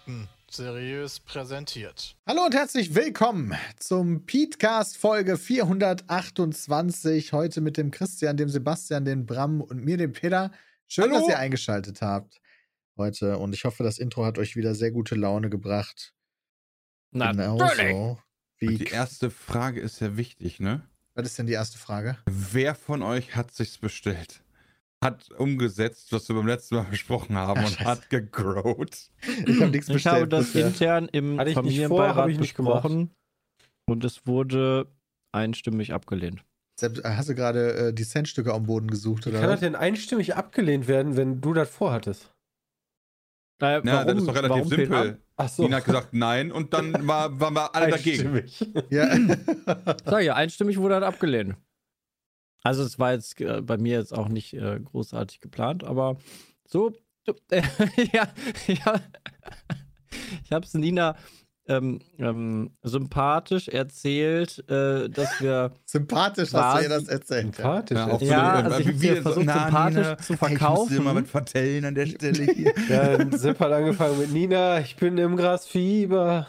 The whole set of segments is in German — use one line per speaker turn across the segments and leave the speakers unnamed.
Fakten seriös präsentiert.
Hallo und herzlich willkommen zum Petecast Folge 428. Heute mit dem Christian, dem Sebastian, dem Bram und mir, dem Peter. Schön, dass ihr eingeschaltet habt heute. Und ich hoffe, das Intro hat euch wieder sehr gute Laune gebracht. Genauso wie
und die erste Frage ist ja wichtig, ne?
Was ist denn die erste Frage?
Wer von euch hat sich's bestellt? Hat umgesetzt, was wir beim letzten Mal besprochen haben und hat gegrowt?
Ich habe nichts bestellt.
Ich habe das
bisher.
intern im Familienbeirat besprochen und es wurde einstimmig abgelehnt.
Hast du gerade die Centstücke am Boden gesucht, oder?
Kann das denn einstimmig abgelehnt werden, wenn du das vorhattest?
Ja, das ist doch relativ simpel.
Ach so.
Nina hat gesagt nein und dann waren wir alle dagegen.
Ja.
Sag ja, einstimmig wurde das abgelehnt. Also es war jetzt bei mir jetzt auch nicht großartig geplant, aber so, ja, ich habe es Nina sympathisch erzählt, dass wir
Sympathisch hast du ihr das erzählt.
Sympathisch.
Ja, auch
ja,
so,
also ich habe ja versucht, sympathisch zu verkaufen.
Ich muss dir mal was vertellen an der Stelle hier.
Ja, dann Sepp hat angefangen mit Nina, ich bin im Grasfieber.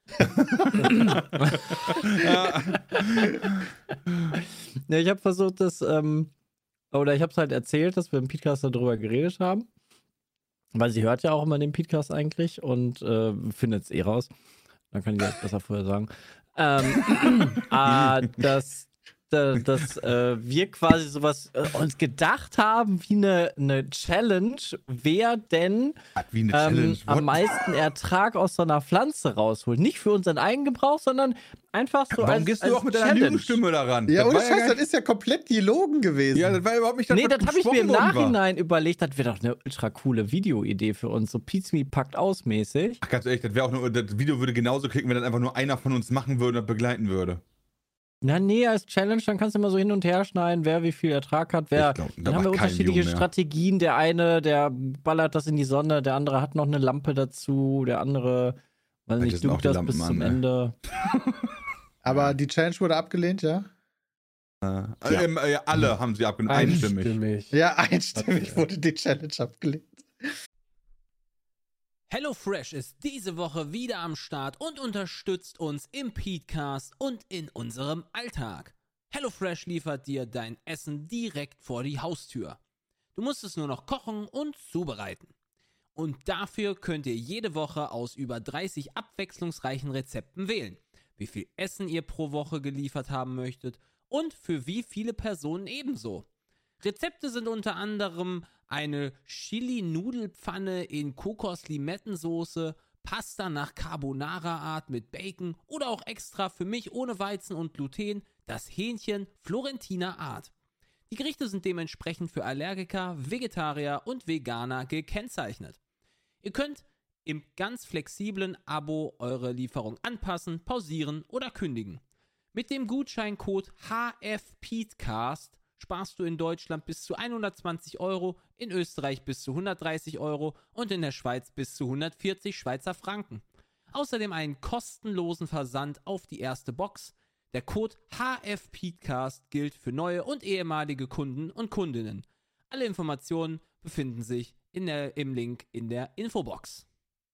Ja, ich habe versucht, oder ich habe es halt erzählt, dass wir im Petecast darüber geredet haben. Weil sie hört ja auch immer den Petecast eigentlich und findet es raus. Dann kann ich das besser vorher sagen. Dass wir quasi sowas uns gedacht haben wie eine Challenge, wer denn
Wie eine Challenge.
am meisten Ertrag aus so einer Pflanze rausholt. Nicht für unseren eigenen Gebrauch, sondern einfach so
Warum gehst du auch mit deiner
Challenge.
Lügenstimme daran?
Ja, ohne
war
Scheiß, das ist ja komplett gelogen gewesen.
Ja, das war überhaupt nicht das,
Nee,
was
das habe ich mir im
besprochen worden war.
Nachhinein überlegt, das wäre doch eine ultra coole Videoidee für uns, so Pizza Me packt aus mäßig.
Ach, ganz ehrlich, das Video würde genauso klicken, wenn das einfach nur einer von uns machen würde und das begleiten würde.
Na nee, als Challenge, dann kannst du immer so hin und her schneiden, wer wie viel Ertrag hat, wer.
Ich glaub, da
Dann haben wir
macht kein
unterschiedliche
View mehr.
Strategien. Der eine, der ballert das in die Sonne, der andere hat noch eine Lampe dazu, der andere, weiß
Vielleicht
nicht,
sind auch
duckt
die
das
Lampen
bis
an,
zum
ne?
Ende.
Aber die Challenge wurde abgelehnt, ja?
Alle haben sie abgelehnt, einstimmig.
Ja, einstimmig wurde die Challenge abgelehnt.
HelloFresh ist diese Woche wieder am Start und unterstützt uns im Petecast und in unserem Alltag. HelloFresh liefert dir dein Essen direkt vor die Haustür. Du musst es nur noch kochen und zubereiten. Und dafür könnt ihr jede Woche aus über 30 abwechslungsreichen Rezepten wählen, wie viel Essen ihr pro Woche geliefert haben möchtet und für wie viele Personen ebenso. Rezepte sind unter anderem eine Chili-Nudelpfanne in Kokos-Limettensoße, Pasta nach Carbonara-Art mit Bacon oder auch extra für mich ohne Weizen und Gluten das Hähnchen Florentiner Art. Die Gerichte sind dementsprechend für Allergiker, Vegetarier und Veganer gekennzeichnet. Ihr könnt im ganz flexiblen Abo eure Lieferung anpassen, pausieren oder kündigen. Mit dem Gutscheincode HFPetecast sparst du in Deutschland bis zu 120 €, in Österreich bis zu 130 € und in der Schweiz bis zu 140 Schweizer Franken. Außerdem einen kostenlosen Versand auf die erste Box. Der Code HFPetecast gilt für neue und ehemalige Kunden und Kundinnen. Alle Informationen befinden sich im Link in der Infobox.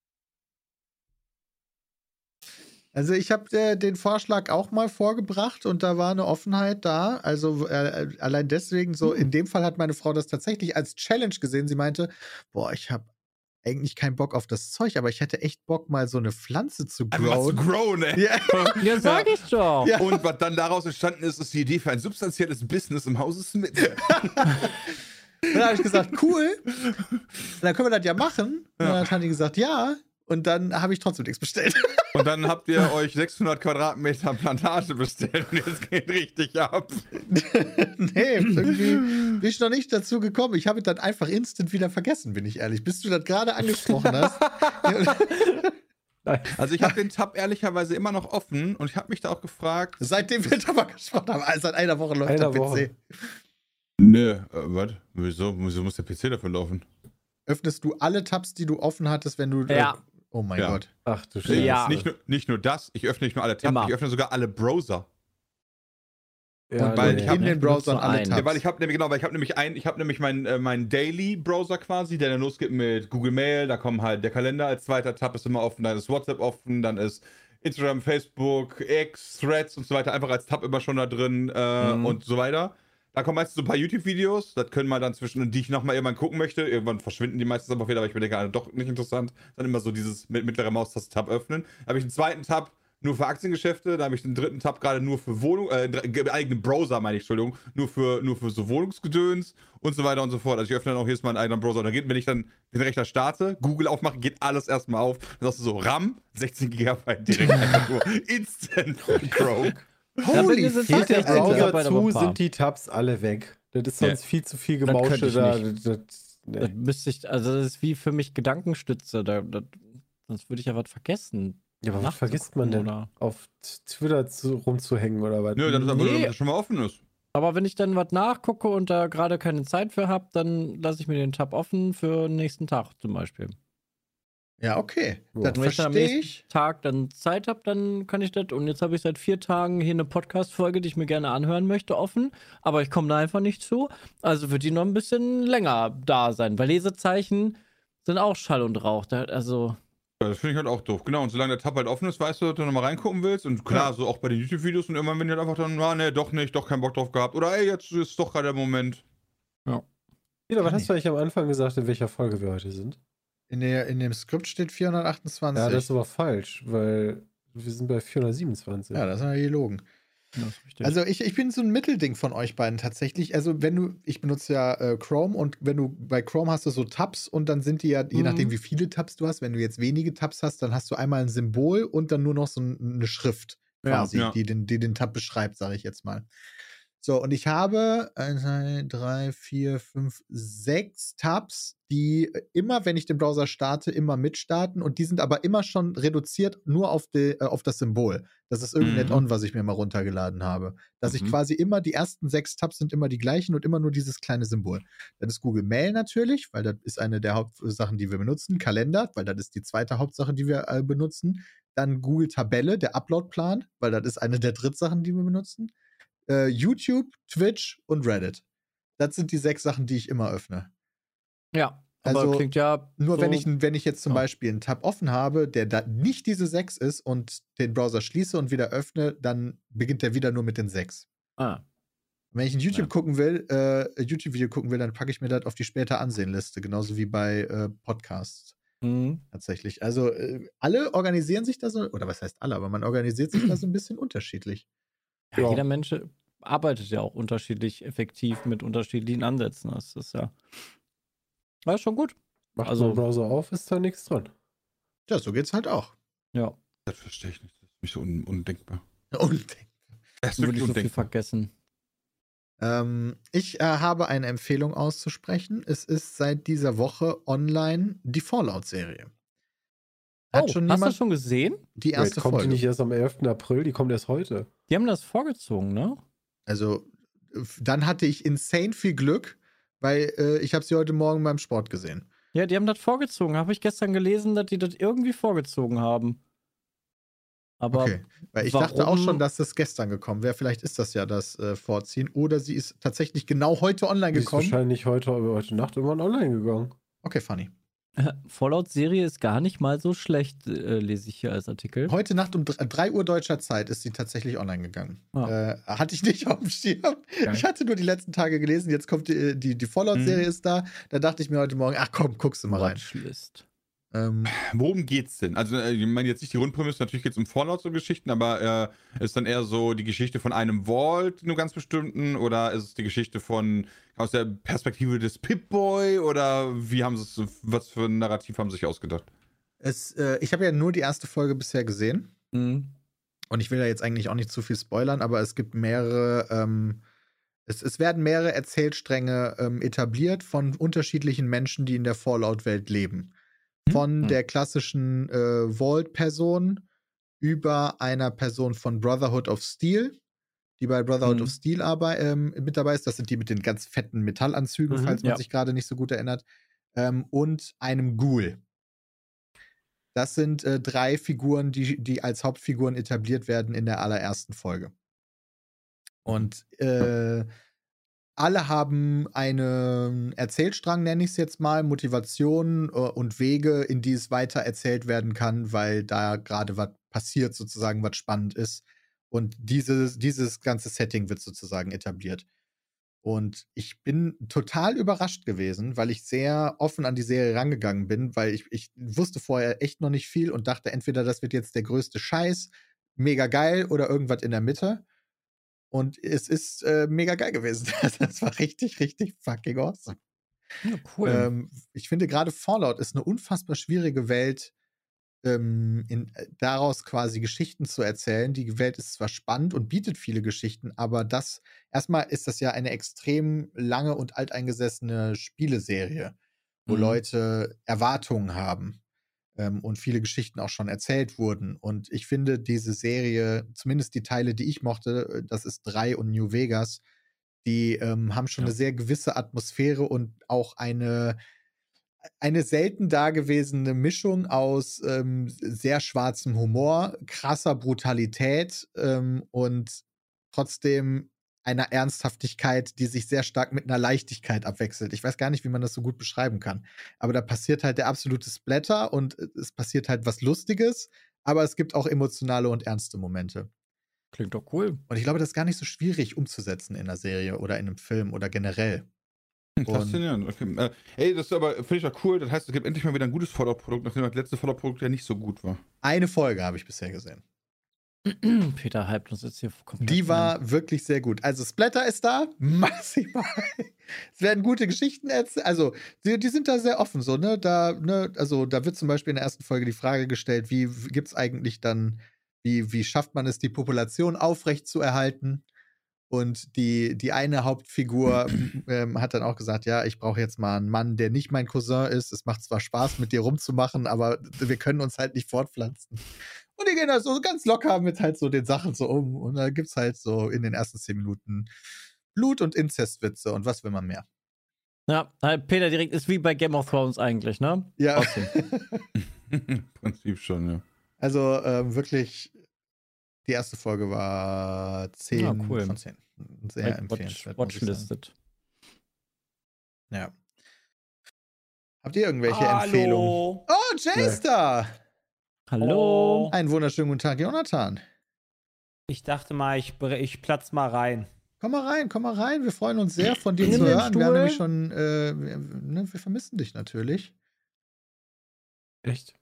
Also ich habe den Vorschlag auch mal vorgebracht und da war eine Offenheit da. Also allein deswegen so, in dem Fall hat meine Frau das tatsächlich als Challenge gesehen. Sie meinte, boah, ich habe eigentlich keinen Bock auf das Zeug, aber ich hätte echt Bock, mal so eine Pflanze zu
Einfach zu
growen.
grown, ey.
Ja.
Ja, sag ich doch.
Ja.
Und was dann daraus entstanden ist, ist die Idee für ein substanzielles Business im Hause Smith.
Dann habe ich gesagt, cool. Dann können wir das ja machen. Und dann hat Hanni gesagt, ja. Und dann habe ich trotzdem nichts bestellt.
Und dann habt ihr euch 600 Quadratmeter Plantage bestellt und jetzt geht richtig ab.
Nee, irgendwie bin ich noch nicht dazu gekommen. Ich habe es dann einfach instant wieder vergessen, bin ich ehrlich. Bis du das gerade angesprochen hast.
Also ich habe den Tab ehrlicherweise immer noch offen und ich habe mich da auch gefragt.
Seitdem wir darüber gesprochen haben, also seit einer Woche läuft der PC.
Nö, was? Wieso muss der PC dafür laufen?
Öffnest du alle Tabs, die du offen hattest, wenn du...
Ja.
Oh mein
Ja.
Gott.
Ach du
Nee,
Ja.
Nicht nur das, ich öffne nicht nur alle Tabs,
Immer.
ich öffne sogar alle Browser.
Und
weil ich hab
in den Browsern alle
einen.
Tabs.
Ja, weil ich habe nämlich meinen Daily-Browser quasi, der dann losgeht mit Google Mail, da kommen halt der Kalender als zweiter Tab ist immer offen, dann ist WhatsApp offen, dann ist Instagram, Facebook, X, Threads und so weiter einfach als Tab immer schon da drin und so weiter. Da kommen meistens so ein paar YouTube-Videos, das können wir dann die ich nochmal irgendwann gucken möchte. Irgendwann verschwinden die meistens aber wieder, weil ich mir denke, doch nicht interessant. Dann immer so dieses mit mittlerer Maustaste-Tab öffnen. Da habe ich einen zweiten Tab nur für Aktiengeschäfte, da habe ich den dritten Tab gerade nur für eigenen Browser, meine ich, Entschuldigung, nur für so Wohnungsgedöns und so weiter und so fort. Also ich öffne dann auch jedes Mal einen eigenen Browser. Da geht, wenn ich dann den Rechner starte, Google aufmache, geht alles erstmal auf. Dann sagst du so, RAM, 16 GB direkt einfach nur instant Chrome.
Holy
sind
Geht der
Alter,
Browser
aber
zu,
ein paar.
sind die Tabs alle weg. Das ist sonst viel zu viel
Das könnte
Gemausche
ich
da.
nicht.
Das,
Das
nee.
müsste ich, also das ist wie für mich Gedankenstütze. Sonst würde ich ja was vergessen.
Ja, aber was
nachzugucken,
vergisst man denn?
oder?
Auf Twitter rumzuhängen oder was?
Nö, das ist einfach nur,
Nee.
damit das schon mal offen ist.
Aber wenn ich dann was nachgucke und da gerade keine Zeit für habe, dann lasse ich mir den Tab offen für den nächsten Tag zum Beispiel.
Ja, okay.
Ja.
Das
Und wenn ich dann am
verstehe
nächsten
ich.
Tag dann Zeit habe, dann kann ich das. Und jetzt habe ich seit 4 Tagen hier eine Podcast-Folge, die ich mir gerne anhören möchte, offen. Aber ich komme da einfach nicht zu. Also wird die noch ein bisschen länger da sein. Weil Lesezeichen sind auch Schall und Rauch. Also,
Ja, das finde ich halt auch doof. Genau, und solange der Tab halt offen ist, weißt du, dass du nochmal reingucken willst. Und klar, so auch bei den YouTube-Videos und irgendwann, wenn die halt einfach dann, nee, doch nicht, doch keinen Bock drauf gehabt. Oder ey, jetzt ist doch gerade der Moment.
Peter, was hast du eigentlich am Anfang gesagt, in welcher Folge wir heute sind?
In dem Skript steht 428.
Ja, das ist aber falsch, weil wir sind bei 427.
Ja, das ist ja gelogen.
das ist richtig.
Also ich bin so ein Mittelding von euch beiden tatsächlich. Also ich benutze ja Chrome und wenn du bei Chrome hast du so Tabs und dann sind die ja, je nachdem wie viele Tabs du hast, wenn du jetzt wenige Tabs hast, dann hast du einmal ein Symbol und dann nur noch so eine Schrift quasi,
Ja.
die den Tab beschreibt, sage ich jetzt mal. So, und ich habe 1, 2, 3, 4, 5, 6 Tabs, die immer, wenn ich den Browser starte, immer mitstarten und die sind aber immer schon reduziert nur auf das Symbol. Das ist irgendein Add-on, was ich mir mal runtergeladen habe. Dass ich quasi immer, die ersten 6 Tabs sind immer die gleichen und immer nur dieses kleine Symbol. Dann ist Google Mail natürlich, weil das ist eine der Hauptsachen, die wir benutzen. Kalender, weil das ist die zweite Hauptsache, die wir benutzen. Dann Google Tabelle, der Upload-Plan, weil das ist eine der Drittsachen, die wir benutzen. YouTube, Twitch und Reddit. Das sind die 6 Sachen, die ich immer öffne.
ja, aber
also
klingt ja.
Nur
so,
wenn ich jetzt zum
ja.
Beispiel einen Tab offen habe, der da nicht diese 6 ist und den Browser schließe und wieder öffne, dann beginnt der wieder nur mit den 6.
Ah,
Wenn ich ein
Ja.
YouTube-Video gucken will, dann packe ich mir das auf die später Ansehen-Liste, genauso wie bei Podcasts tatsächlich. Also alle organisieren sich da so, oder was heißt alle, aber man organisiert sich da so ein bisschen unterschiedlich.
Ja,
Ja.
jeder Mensch arbeitet ja auch unterschiedlich effektiv mit unterschiedlichen Ansätzen. Das ist ja schon gut.
Macht
Also-
man den Browser auf, ist da nichts dran.
Ja, so geht's halt auch.
Ja,
Das verstehe ich nicht. Das ist für mich so undenkbar.
Und
Das ist
würde
wirklich
ich so viel
undenkbar.
vergessen.
ich habe eine Empfehlung auszusprechen. Es ist seit dieser Woche online die Fallout-Serie. Hat schon
hast du
jemand
schon gesehen?
die erste
Kommt
Folge?
die nicht erst am 11. April, die kommt erst heute.
Die haben das vorgezogen, ne?
Also, dann hatte ich insane viel Glück, weil ich habe sie heute Morgen beim Sport gesehen.
Ja, die haben das vorgezogen. Habe ich gestern gelesen, dass die das irgendwie vorgezogen haben. Aber
Okay, weil ich dachte auch
warum-
schon, dass das gestern gekommen wäre. Vielleicht ist das ja das Vorziehen. Oder sie ist tatsächlich genau heute online
Die ist
gekommen.
wahrscheinlich heute Nacht irgendwann online gegangen.
Okay, funny.
Fallout-Serie ist gar nicht mal so schlecht, lese ich hier als Artikel.
Heute Nacht um 3 Uhr deutscher Zeit ist sie tatsächlich online gegangen.
Ah.
Hatte ich nicht auf dem Schirm.
Geil.
Ich hatte nur die letzten Tage gelesen. Jetzt kommt die Fallout-Serie ist da. Da dachte ich mir heute Morgen, ach komm, guckst du mal rein.
Watchlist.
Worum geht's denn? Also, ich meine jetzt nicht die Grundprämisse, natürlich geht's um Fallout so Geschichten, aber ist dann eher so die Geschichte von einem Vault, nur ganz bestimmten, oder ist es die Geschichte aus der Perspektive des Pip-Boy, oder was für ein Narrativ haben sie sich ausgedacht?
Ich habe ja nur die erste Folge bisher gesehen.
Mhm.
Und ich will da jetzt eigentlich auch nicht zu viel spoilern, aber es gibt mehrere, es werden mehrere Erzählstränge etabliert von unterschiedlichen Menschen, die in der Fallout-Welt leben. Von der klassischen Vault-Person über einer Person von Brotherhood of Steel, die bei Brotherhood of Steel mit dabei ist. Das sind die mit den ganz fetten Metallanzügen, falls man
Ja.
sich gerade nicht so gut erinnert. Und einem Ghoul. Das sind 3 Figuren, die als Hauptfiguren etabliert werden in der allerersten Folge. Und alle haben einen Erzählstrang, nenne ich es jetzt mal, Motivation und Wege, in die es weiter erzählt werden kann, weil da gerade was passiert, sozusagen, was spannend ist. Und dieses ganze Setting wird sozusagen etabliert. Und ich bin total überrascht gewesen, weil ich sehr offen an die Serie rangegangen bin, weil ich wusste vorher echt noch nicht viel und dachte, entweder das wird jetzt der größte Scheiß, mega geil, oder irgendwas in der Mitte. Und es ist mega geil gewesen. Das war richtig, richtig fucking awesome.
Ja, cool.
Ich finde gerade Fallout ist eine unfassbar schwierige Welt, daraus quasi Geschichten zu erzählen. Die Welt ist zwar spannend und bietet viele Geschichten, aber erstmal ist das ja eine extrem lange und alteingesessene Spieleserie, wo Leute Erwartungen haben und viele Geschichten auch schon erzählt wurden. Und ich finde, diese Serie, zumindest die Teile, die ich mochte, das ist 3 und New Vegas, die haben schon eine sehr gewisse Atmosphäre und auch eine selten dagewesene Mischung aus sehr schwarzem Humor, krasser Brutalität und trotzdem einer Ernsthaftigkeit, die sich sehr stark mit einer Leichtigkeit abwechselt. Ich weiß gar nicht, wie man das so gut beschreiben kann. Aber da passiert halt der absolute Splatter und es passiert halt was Lustiges, aber es gibt auch emotionale und ernste Momente.
Klingt doch cool.
Und ich glaube, das ist gar nicht so schwierig umzusetzen in einer Serie oder in einem Film oder generell.
Faszinierend. Okay. Ey, das ist aber, finde ich auch cool. Das heißt, es gibt endlich mal wieder ein gutes Fallout-Produkt, nachdem das letzte Fallout-Produkt ja nicht so gut war.
Eine Folge habe ich bisher gesehen.
Peter hypt uns jetzt hier komplett.
Die war wirklich sehr gut. Also Splatter ist da, maximal. Es werden gute Geschichten erzählt. Also die sind da sehr offen so, ne? Also da wird zum Beispiel in der ersten Folge die Frage gestellt, wie gibt's eigentlich dann, wie schafft man es, die Population aufrecht zu erhalten? Und die eine Hauptfigur hat dann auch gesagt, ja, ich brauche jetzt mal einen Mann, der nicht mein Cousin ist. Es macht zwar Spaß, mit dir rumzumachen, aber wir können uns halt nicht fortpflanzen. Und die gehen da so ganz locker mit halt so den Sachen so um. Und da gibt's halt so in den ersten 10 Minuten Blut- und Inzestwitze. Und was will man mehr?
Ja, Peter direkt ist wie bei Game of Thrones eigentlich, ne?
Ja.
Awesome.
Im Prinzip schon, ja.
Also wirklich, die erste Folge war 10
cool.
von 10. Sehr empfehlenswert.
Watchlisted.
Ja. Habt ihr irgendwelche Empfehlungen? Oh, Jay ist da!
Hallo.
Einen wunderschönen guten Tag, Jonathan.
Ich dachte mal, ich platz mal rein.
Komm mal rein. Wir freuen uns sehr, von dir
Nimm
zu
den
hören. Wir haben
Stuhl.
nämlich schon, wir vermissen dich natürlich.
Echt?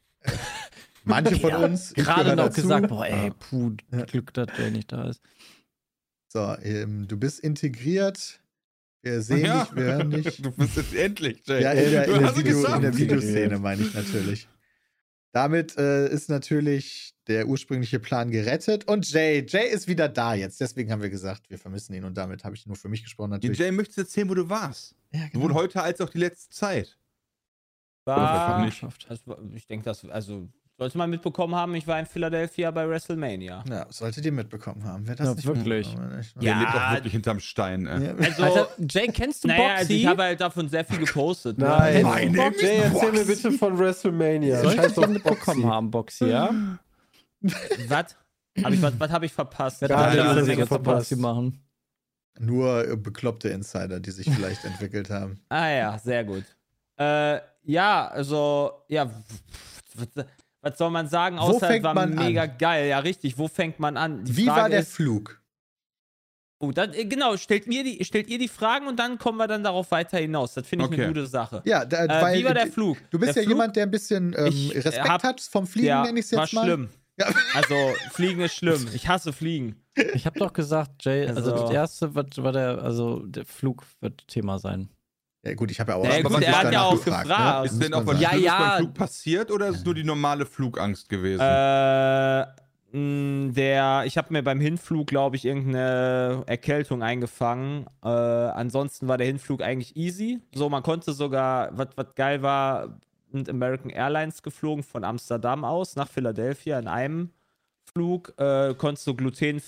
Manche von uns. ich
Gerade
gehöre
noch
dazu.
gesagt, boah, ey,
Ja.
Glück, dass der nicht da ist.
So, du bist integriert. Wir sehen dich, wir hören dich.
Du bist jetzt endlich, Jay.
Ja, in
Du hast es
der
geschafft.
Videoszene meine ich natürlich. Damit ist natürlich der ursprüngliche Plan gerettet. Und Jay ist wieder da jetzt. Deswegen haben wir gesagt, wir vermissen ihn. Und damit habe ich nur für mich gesprochen natürlich.
Jay, möchtest du erzählen, wo du warst?
Ja,
Sowohl heute als auch die letzte Zeit.
War,
nicht.
ich denke, sollte man mitbekommen haben, ich war in Philadelphia bei WrestleMania.
Ja, solltet ihr mitbekommen haben. Wer das
Ja,
nicht
wirklich.
mitbekommen hat, echt,
Der
Ja.
lebt auch wirklich hinterm Stein.
Ja.
Also,
Alter, Jay, kennst du
naja, also
Boxy?
ich habe halt davon sehr viel gepostet.
My
Ne?
name is
Jay, erzähl mir
Boxy.
bitte von WrestleMania.
Soll ich
Scheiß
das
auf
mitbekommen
Boxy.
haben, Boxy, ja?
Was habe ich verpasst?
Wer
Ja,
darf
ja,
das
alles
jetzt auf
verpasst.
Boxy machen?
Nur bekloppte Insider, die sich vielleicht entwickelt haben.
Ah ja, sehr gut. Ja, also, ja, was soll man sagen,
Wo
außer es
fängt
war
man
mega
an?
geil. Ja, richtig, wo fängt man an? Die
Wie
Frage
war der
ist,
Flug?
Oh, genau, stellt ihr die Fragen und dann kommen wir dann darauf weiter hinaus. Das finde ich
Okay.
eine gute Sache.
Ja, weil
wie war der Flug?
du bist
Der
ja
Flug,
jemand, der ein bisschen
Ich
Respekt hat vom Fliegen,
ja,
nenne ich es
war
jetzt mal.
schlimm.
Ja.
Also, Fliegen ist schlimm. Ich hasse Fliegen.
Ich habe doch gesagt, Jay, also
Also-
das erste war der Flug wird Thema sein.
Ja, gut, ich habe ja auch
Ja,
schon
gut,
mal
er hat ja
danach
auch gefragt.
ne?
Ist
Muss
denn
man
auch was
sagen.
Ja,
Schlimmes
ja.
beim Flug passiert oder ist es nur die normale Flugangst gewesen?
Ich habe mir beim Hinflug, glaube ich, irgendeine Erkältung eingefangen. Ansonsten war der Hinflug eigentlich easy. So, man konnte sogar, was geil war, mit American Airlines geflogen von Amsterdam aus nach Philadelphia in einem Flug. Konntest du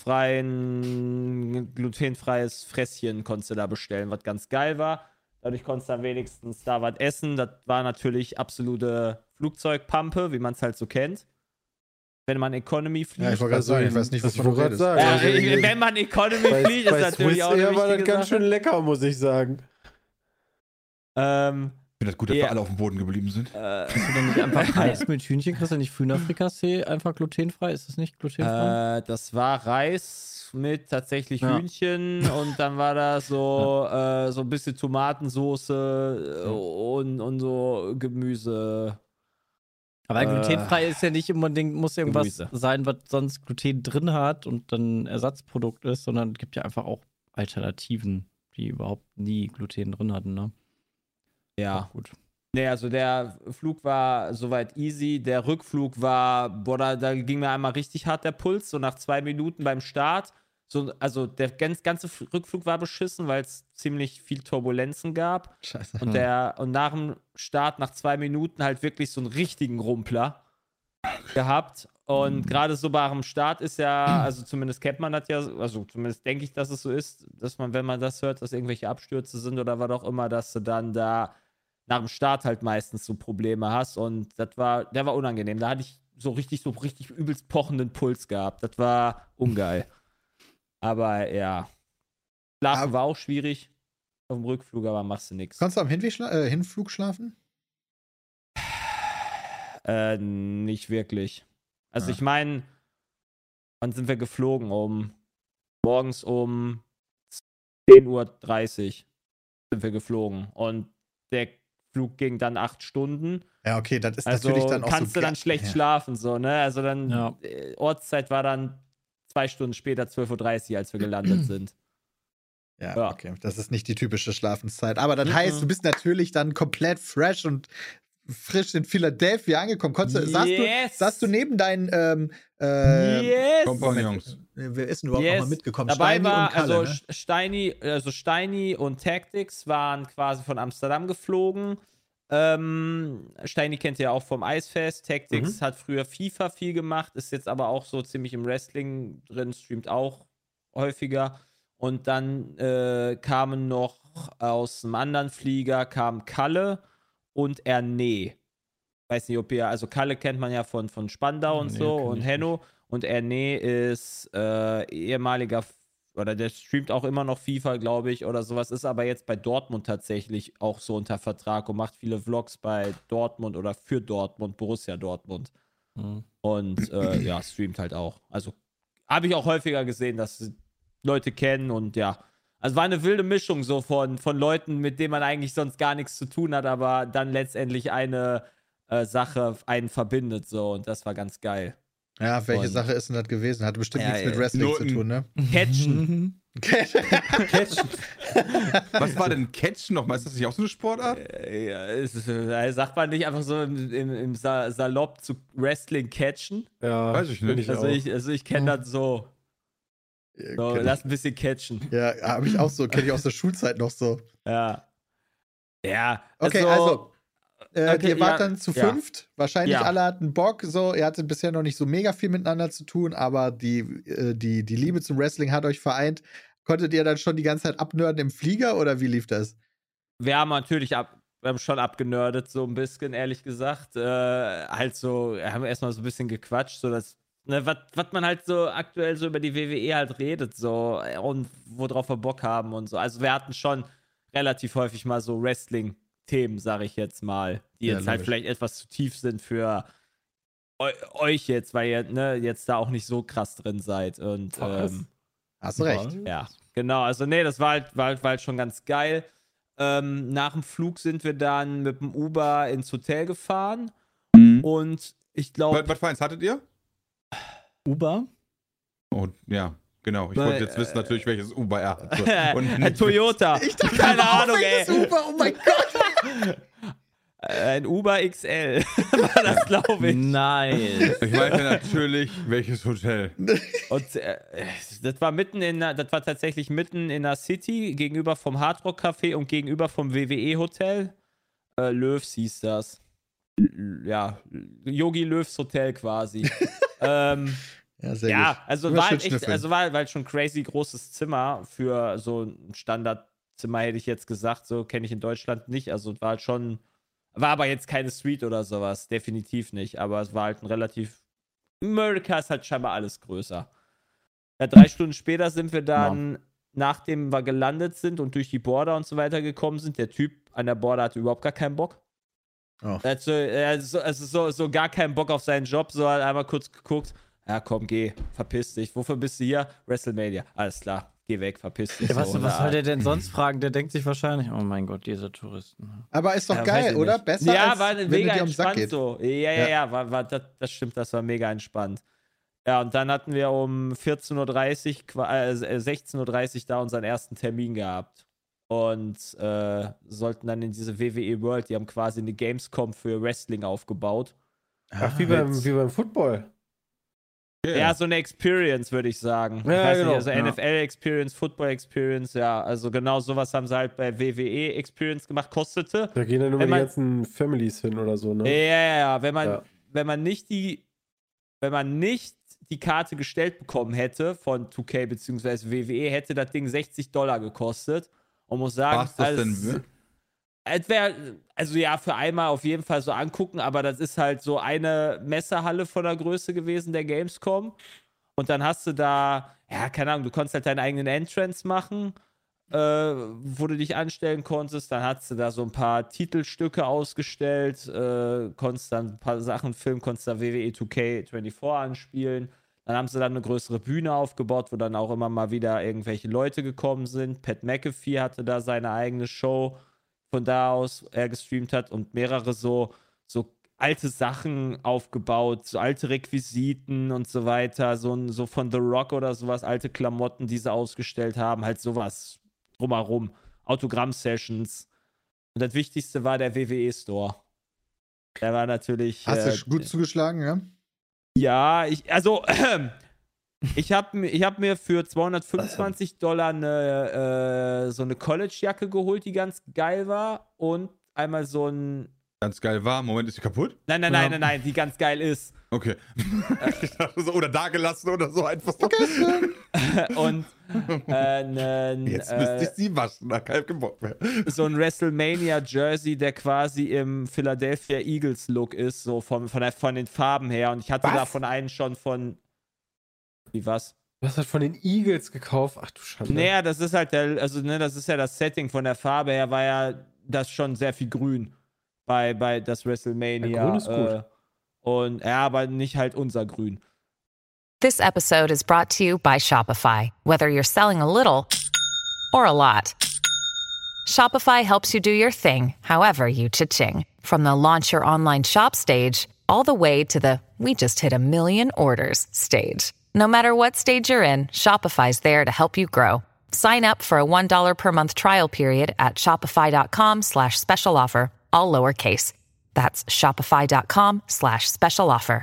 glutenfreies Fresschen konntest du da bestellen, was ganz geil war. Dadurch konntest du dann wenigstens da was essen. Das war natürlich absolute Flugzeugpampe, wie man es halt so kennt. wenn man Economy fliegt.
Ja, ich wollte gerade sagen, ich weiß nicht,
Das
wovon du
wollte ich grad
redest.
sagen.
Ja, wenn man Economy fliegt, ist natürlich auch eine
war das
wichtige
ganz
Sache.
schön lecker, muss ich sagen.
Ich finde das gut, dass
Ja.
wir alle auf dem Boden geblieben sind.
Hast du denn nicht einfach Reis mit Hühnchen? Kriegst du nicht Hühnerfrikassee einfach glutenfrei? Ist das nicht glutenfrei?
Das war Reis mit tatsächlich
Ja.
Hühnchen und dann war da so, so ein bisschen Tomatensoße und so Gemüse.
Aber glutenfrei ist ja nicht unbedingt, muss irgendwas
Gemüse.
sein, was sonst Gluten drin hat und dann ein Ersatzprodukt ist, sondern es gibt ja einfach auch Alternativen, die überhaupt nie Gluten drin hatten, ne?
Ja.
Auch gut.
Nee, also der Flug war soweit easy. Der Rückflug war, boah, da ging mir einmal richtig hart der Puls, so nach 2 Minuten beim Start. So, also der ganze Rückflug war beschissen, weil es ziemlich viel Turbulenzen gab.
Scheiße.
Und nach dem Start, nach 2 Minuten, halt wirklich so einen richtigen Rumpler gehabt. Und gerade so bei dem Start ist ja, also zumindest kennt man das ja, also zumindest denke ich, dass es so ist, dass man, wenn man das hört, dass irgendwelche Abstürze sind oder was auch immer, dass du dann da nach dem Start halt meistens so Probleme hast. Und der war unangenehm. Da hatte ich so richtig übelst pochenden Puls gehabt. Das war ungeil. Aber ja. Schlafen war auch schwierig auf dem Rückflug, aber machst du nichts.
Konntest du am Hinflug schlafen?
Nicht wirklich. Also
Ja.
ich meine, wann sind wir geflogen? Morgens um 10:30 Uhr sind wir geflogen. Und der Flug ging dann 8 Stunden.
Ja, okay, das ist
Also
natürlich dann auch
kannst
so
du dann schlecht
ja.
schlafen, so, ne? Also dann,
Ja.
Ortszeit war dann 2 Stunden später, 12:30 Uhr, als wir gelandet sind.
Ja,
Ja.
okay. Das ist nicht die typische Schlafenszeit. Aber das
Mhm.
heißt, du bist natürlich dann komplett fresh und frisch in Philadelphia angekommen. Saßt du neben deinen
Yes!
Kompagnons.
wer ist denn überhaupt
Yes.
noch mal mitgekommen?
Dabei
Steini
war,
und Kalle,
also
ne?
Steini und Tactics waren quasi von Amsterdam geflogen. Steini kennt ihr ja auch vom Eisfest. Tactics hat früher FIFA viel gemacht, ist jetzt aber auch so ziemlich im Wrestling drin, streamt auch häufiger. Und dann kamen noch aus einem anderen Flieger, kam Kalle und Erne. Weiß nicht, ob ihr, also Kalle kennt man ja von Spandau und
Nee,
so
kenn
und
ich
Henno. Und Erne ist ehemaliger, oder der streamt auch immer noch FIFA, glaube ich, oder sowas, ist aber jetzt bei Dortmund tatsächlich auch so unter Vertrag und macht viele Vlogs bei Dortmund oder für Dortmund, Borussia Dortmund.
Mhm.
Und ja, streamt halt auch. Also habe ich auch häufiger gesehen, dass Leute kennen und ja. Also war eine wilde Mischung so von Leuten, mit denen man eigentlich sonst gar nichts zu tun hat, aber dann letztendlich eine Sache einen verbindet so und das war ganz geil.
Ja, welche
Und-
Sache ist denn das gewesen? Hatte bestimmt
Ja,
nichts mit
ja.
Wrestling
Noten.
zu tun, ne?
Catchen.
Was war denn Catch nochmal? Ist das nicht auch so eine Sportart?
Sagt man nicht einfach so im Salopp zu Wrestling catchen?
Ja,
Weiß ich
find
nicht.
auch.
Also ich kenne das so. So,
Kenn
lass ein bisschen catchen.
ich, ja, habe ich auch so, kenne ich aus der Schulzeit noch so.
Ja. Ja.
Okay, also,
okay,
ihr wart
ja,
dann zu
ja.
5. Wahrscheinlich
Ja.
alle hatten Bock. So, ihr hattet bisher noch nicht so mega viel miteinander zu tun, aber die Liebe zum Wrestling hat euch vereint. Konntet ihr dann schon die ganze Zeit abnörden im Flieger oder wie lief das?
Wir haben natürlich schon abgenördet, so ein bisschen, ehrlich gesagt. Halt so, haben erstmal so ein bisschen gequatscht, so dass, ne, was man halt so aktuell so über die WWE halt redet, so, und worauf wir Bock haben und so. Also wir hatten schon relativ häufig mal so Wrestling-Themen, sag ich jetzt mal, die
Ja,
jetzt halt
logisch.
vielleicht etwas zu tief sind für euch jetzt, weil ihr, ne, jetzt da auch nicht so krass drin seid. Und
Was?
Hast du recht.
ja, genau. Also, nee, das war halt schon ganz geil. Nach dem Flug sind wir dann mit dem Uber ins Hotel gefahren. Und ich glaube.
Was für eins hattet ihr?
Uber?
Oh, ja, genau. Ich wollte jetzt wissen natürlich, welches Uber er hat. So.
Ein Toyota. Keine Ahnung, ey.
Super, oh mein Gott.
Ein Uber XL war das, glaube ich.
Nice.
Ich meinte natürlich, welches Hotel.
Und das war tatsächlich mitten in der City, gegenüber vom Hard Rock Café und gegenüber vom WWE Hotel. Löws hieß das. Ja, Yogi Löws Hotel quasi.
Ja, sehr
Ja,
gut.
also
Immer
war
schön
halt echt,
schnüffeln.
also war halt schon ein crazy großes Zimmer für so ein Standardzimmer, hätte ich jetzt gesagt. So kenne ich in Deutschland nicht. Also war halt schon, war aber jetzt keine Suite oder sowas, definitiv nicht. Aber es war halt ein relativ Amerika ist halt scheinbar alles größer. Ja, 3 Stunden später sind wir dann, nachdem wir gelandet sind und durch die Border und so weiter gekommen sind, der Typ an der Border hatte überhaupt gar keinen Bock.
Oh.
Er hat so gar keinen Bock auf seinen Job, so hat einmal kurz geguckt, ja komm, geh, verpiss dich. Wofür bist du hier? WrestleMania. Alles klar, geh weg, verpiss dich.
Ja,
so,
was soll der denn sonst fragen? Der denkt sich wahrscheinlich, oh mein Gott, diese Touristen.
Aber ist doch
Ja, weiß
geil,
ich
oder?
nicht.
Besser
ja,
als
war
wenn
mega
dir ums Sack
entspannt
geht.
so. Ja, das stimmt, das war mega entspannt. Ja, und dann hatten wir um 14:30 Uhr, 16:30 Uhr da unseren ersten Termin gehabt. Und sollten dann in diese WWE World, die haben quasi eine Gamescom für Wrestling aufgebaut.
Ach, wie beim Football.
Ja, so eine Experience, würde ich sagen.
Ja,
Ich weiß
genau.
nicht, also NFL-Experience, Football-Experience, ja, also genau sowas haben sie halt bei WWE Experience gemacht, kostete.
Da gehen dann nur
Wenn
die
man-
ganzen Families hin oder so, ne?
Ja, wenn
Ja.
man nicht die Karte gestellt bekommen hätte von 2K bzw. WWE, hätte das Ding $60 gekostet. Und muss sagen,
Was das denn?
es wäre, also ja, für einmal auf jeden Fall so angucken, aber das ist halt so eine Messehalle von der Größe gewesen, der Gamescom. Und dann hast du da, ja, keine Ahnung, du konntest halt deinen eigenen Entrance machen, wo du dich anstellen konntest. Dann hast du da so ein paar Titelstücke ausgestellt, konntest dann ein paar Sachen filmen, konntest da WWE 2K24 anspielen. Dann haben sie dann eine größere Bühne aufgebaut, wo dann auch immer mal wieder irgendwelche Leute gekommen sind. Pat McAfee hatte da seine eigene Show, von da aus er gestreamt hat, und mehrere so alte Sachen aufgebaut, so alte Requisiten und so weiter, so von The Rock oder sowas, alte Klamotten, die sie ausgestellt haben, halt sowas drumherum. Autogramm-Sessions. Und das Wichtigste war der WWE-Store. Der war natürlich...
Hast du gut zugeschlagen, ja?
Ja, ich hab mir für $225 so eine College-Jacke geholt, die ganz geil war, und einmal so ein...
Ganz geil war. Moment, ist sie kaputt?
Nein, die ganz geil ist.
Okay. Ich dachte so, oder da gelassen oder so einfach so.
Und
Jetzt müsste ich sie waschen, da kein Bock mehr.
so ein WrestleMania-Jersey, der quasi im Philadelphia Eagles-Look ist, so von den Farben her. Und ich hatte davon einen schon von... Wie was?
Du hast halt von den Eagles gekauft. Ach du Schande.
Naja, das ist halt das ist ja das Setting von der Farbe her, war ja das schon sehr viel grün bei das WrestleMania.
Ja, grün ist gut.
Und ja, aber nicht halt unser Grün.
This episode is brought to you by Shopify. Whether you're selling a little or a lot, Shopify helps you do your thing, however you cha-ching. From the launch your online shop stage, all the way to the we just hit 1 million orders stage. No matter what stage you're in, Shopify's there to help you grow. Sign up for a $1 per month trial period at shopify.com/special offer, all lowercase. That's shopify.com/special offer.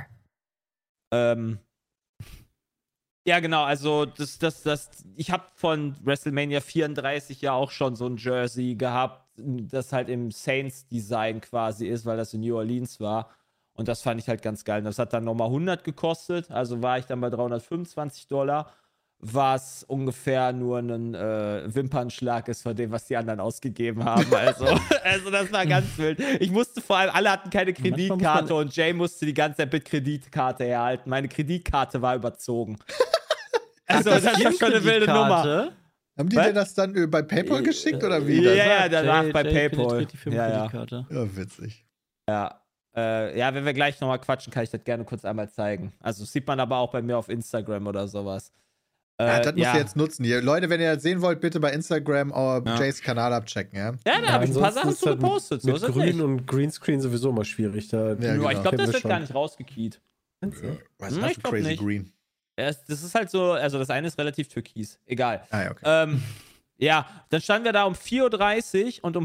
Ja, genau, also ich habe von WrestleMania 34 ja auch schon so ein Jersey gehabt, das halt im Saints-Design quasi ist, weil das in New Orleans war. Und das fand ich halt ganz geil. Und das hat dann nochmal 100 gekostet, also war ich dann bei $325, was ungefähr nur ein Wimpernschlag ist von dem, was die anderen ausgegeben haben. Also das war ganz wild. Ich musste vor allem, alle hatten keine Kreditkarte und Jay musste die ganze Zeit mit Kreditkarte herhalten. Meine Kreditkarte war überzogen. Also das war schon eine wilde Nummer.
Haben die dir das dann bei PayPal geschickt oder wie?
Ja, danach bei PayPal.
Ja, witzig.
Ja, wenn wir gleich nochmal quatschen, kann ich das gerne kurz einmal zeigen. Also das sieht man aber auch bei mir auf Instagram oder sowas.
Das musst du jetzt nutzen. Hier, Leute, wenn ihr das sehen wollt, bitte bei Instagram Jays Kanal abchecken, ja?
Ja, da habe ich ein paar Sachen zu
halt
gepostet. So
mit
ist das
Grün
nicht.
und Greenscreen sowieso mal schwierig. Da
genau.
Ich glaube, das wird gar nicht rausgekeyt.
Was
Ich
hast du
glaub
Crazy
nicht.
Green?
Das ist halt so, also das eine ist relativ türkis. Egal.
Ah, ja, okay.
Ja, dann standen wir da um 4:30 Uhr und um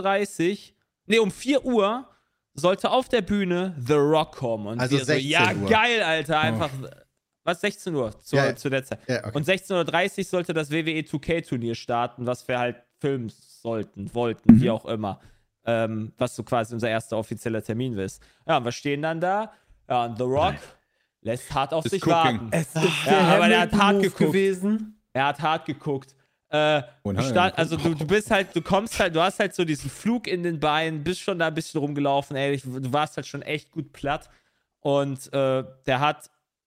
4 Uhr sollte auf der Bühne The Rock kommen. Und
Also
wir
16
ja,
Uhr.
geil, Alter, einfach. Was, 16 Uhr zu der Zeit.
Ja, okay.
Und 16:30 Uhr sollte das WWE 2K-Turnier starten, was wir halt filmen wollten, wie auch immer. Was so quasi unser erster offizieller Termin ist. Ja, und wir stehen dann da. Ja, und The Rock lässt hart auf sich warten.
Es ist
aber der hat hart geguckt.
gewesen.
Er hat hart geguckt. Du kommst halt, du hast halt so diesen Flug in den Beinen, bist schon da ein bisschen rumgelaufen, du warst halt schon echt gut platt. Und der hat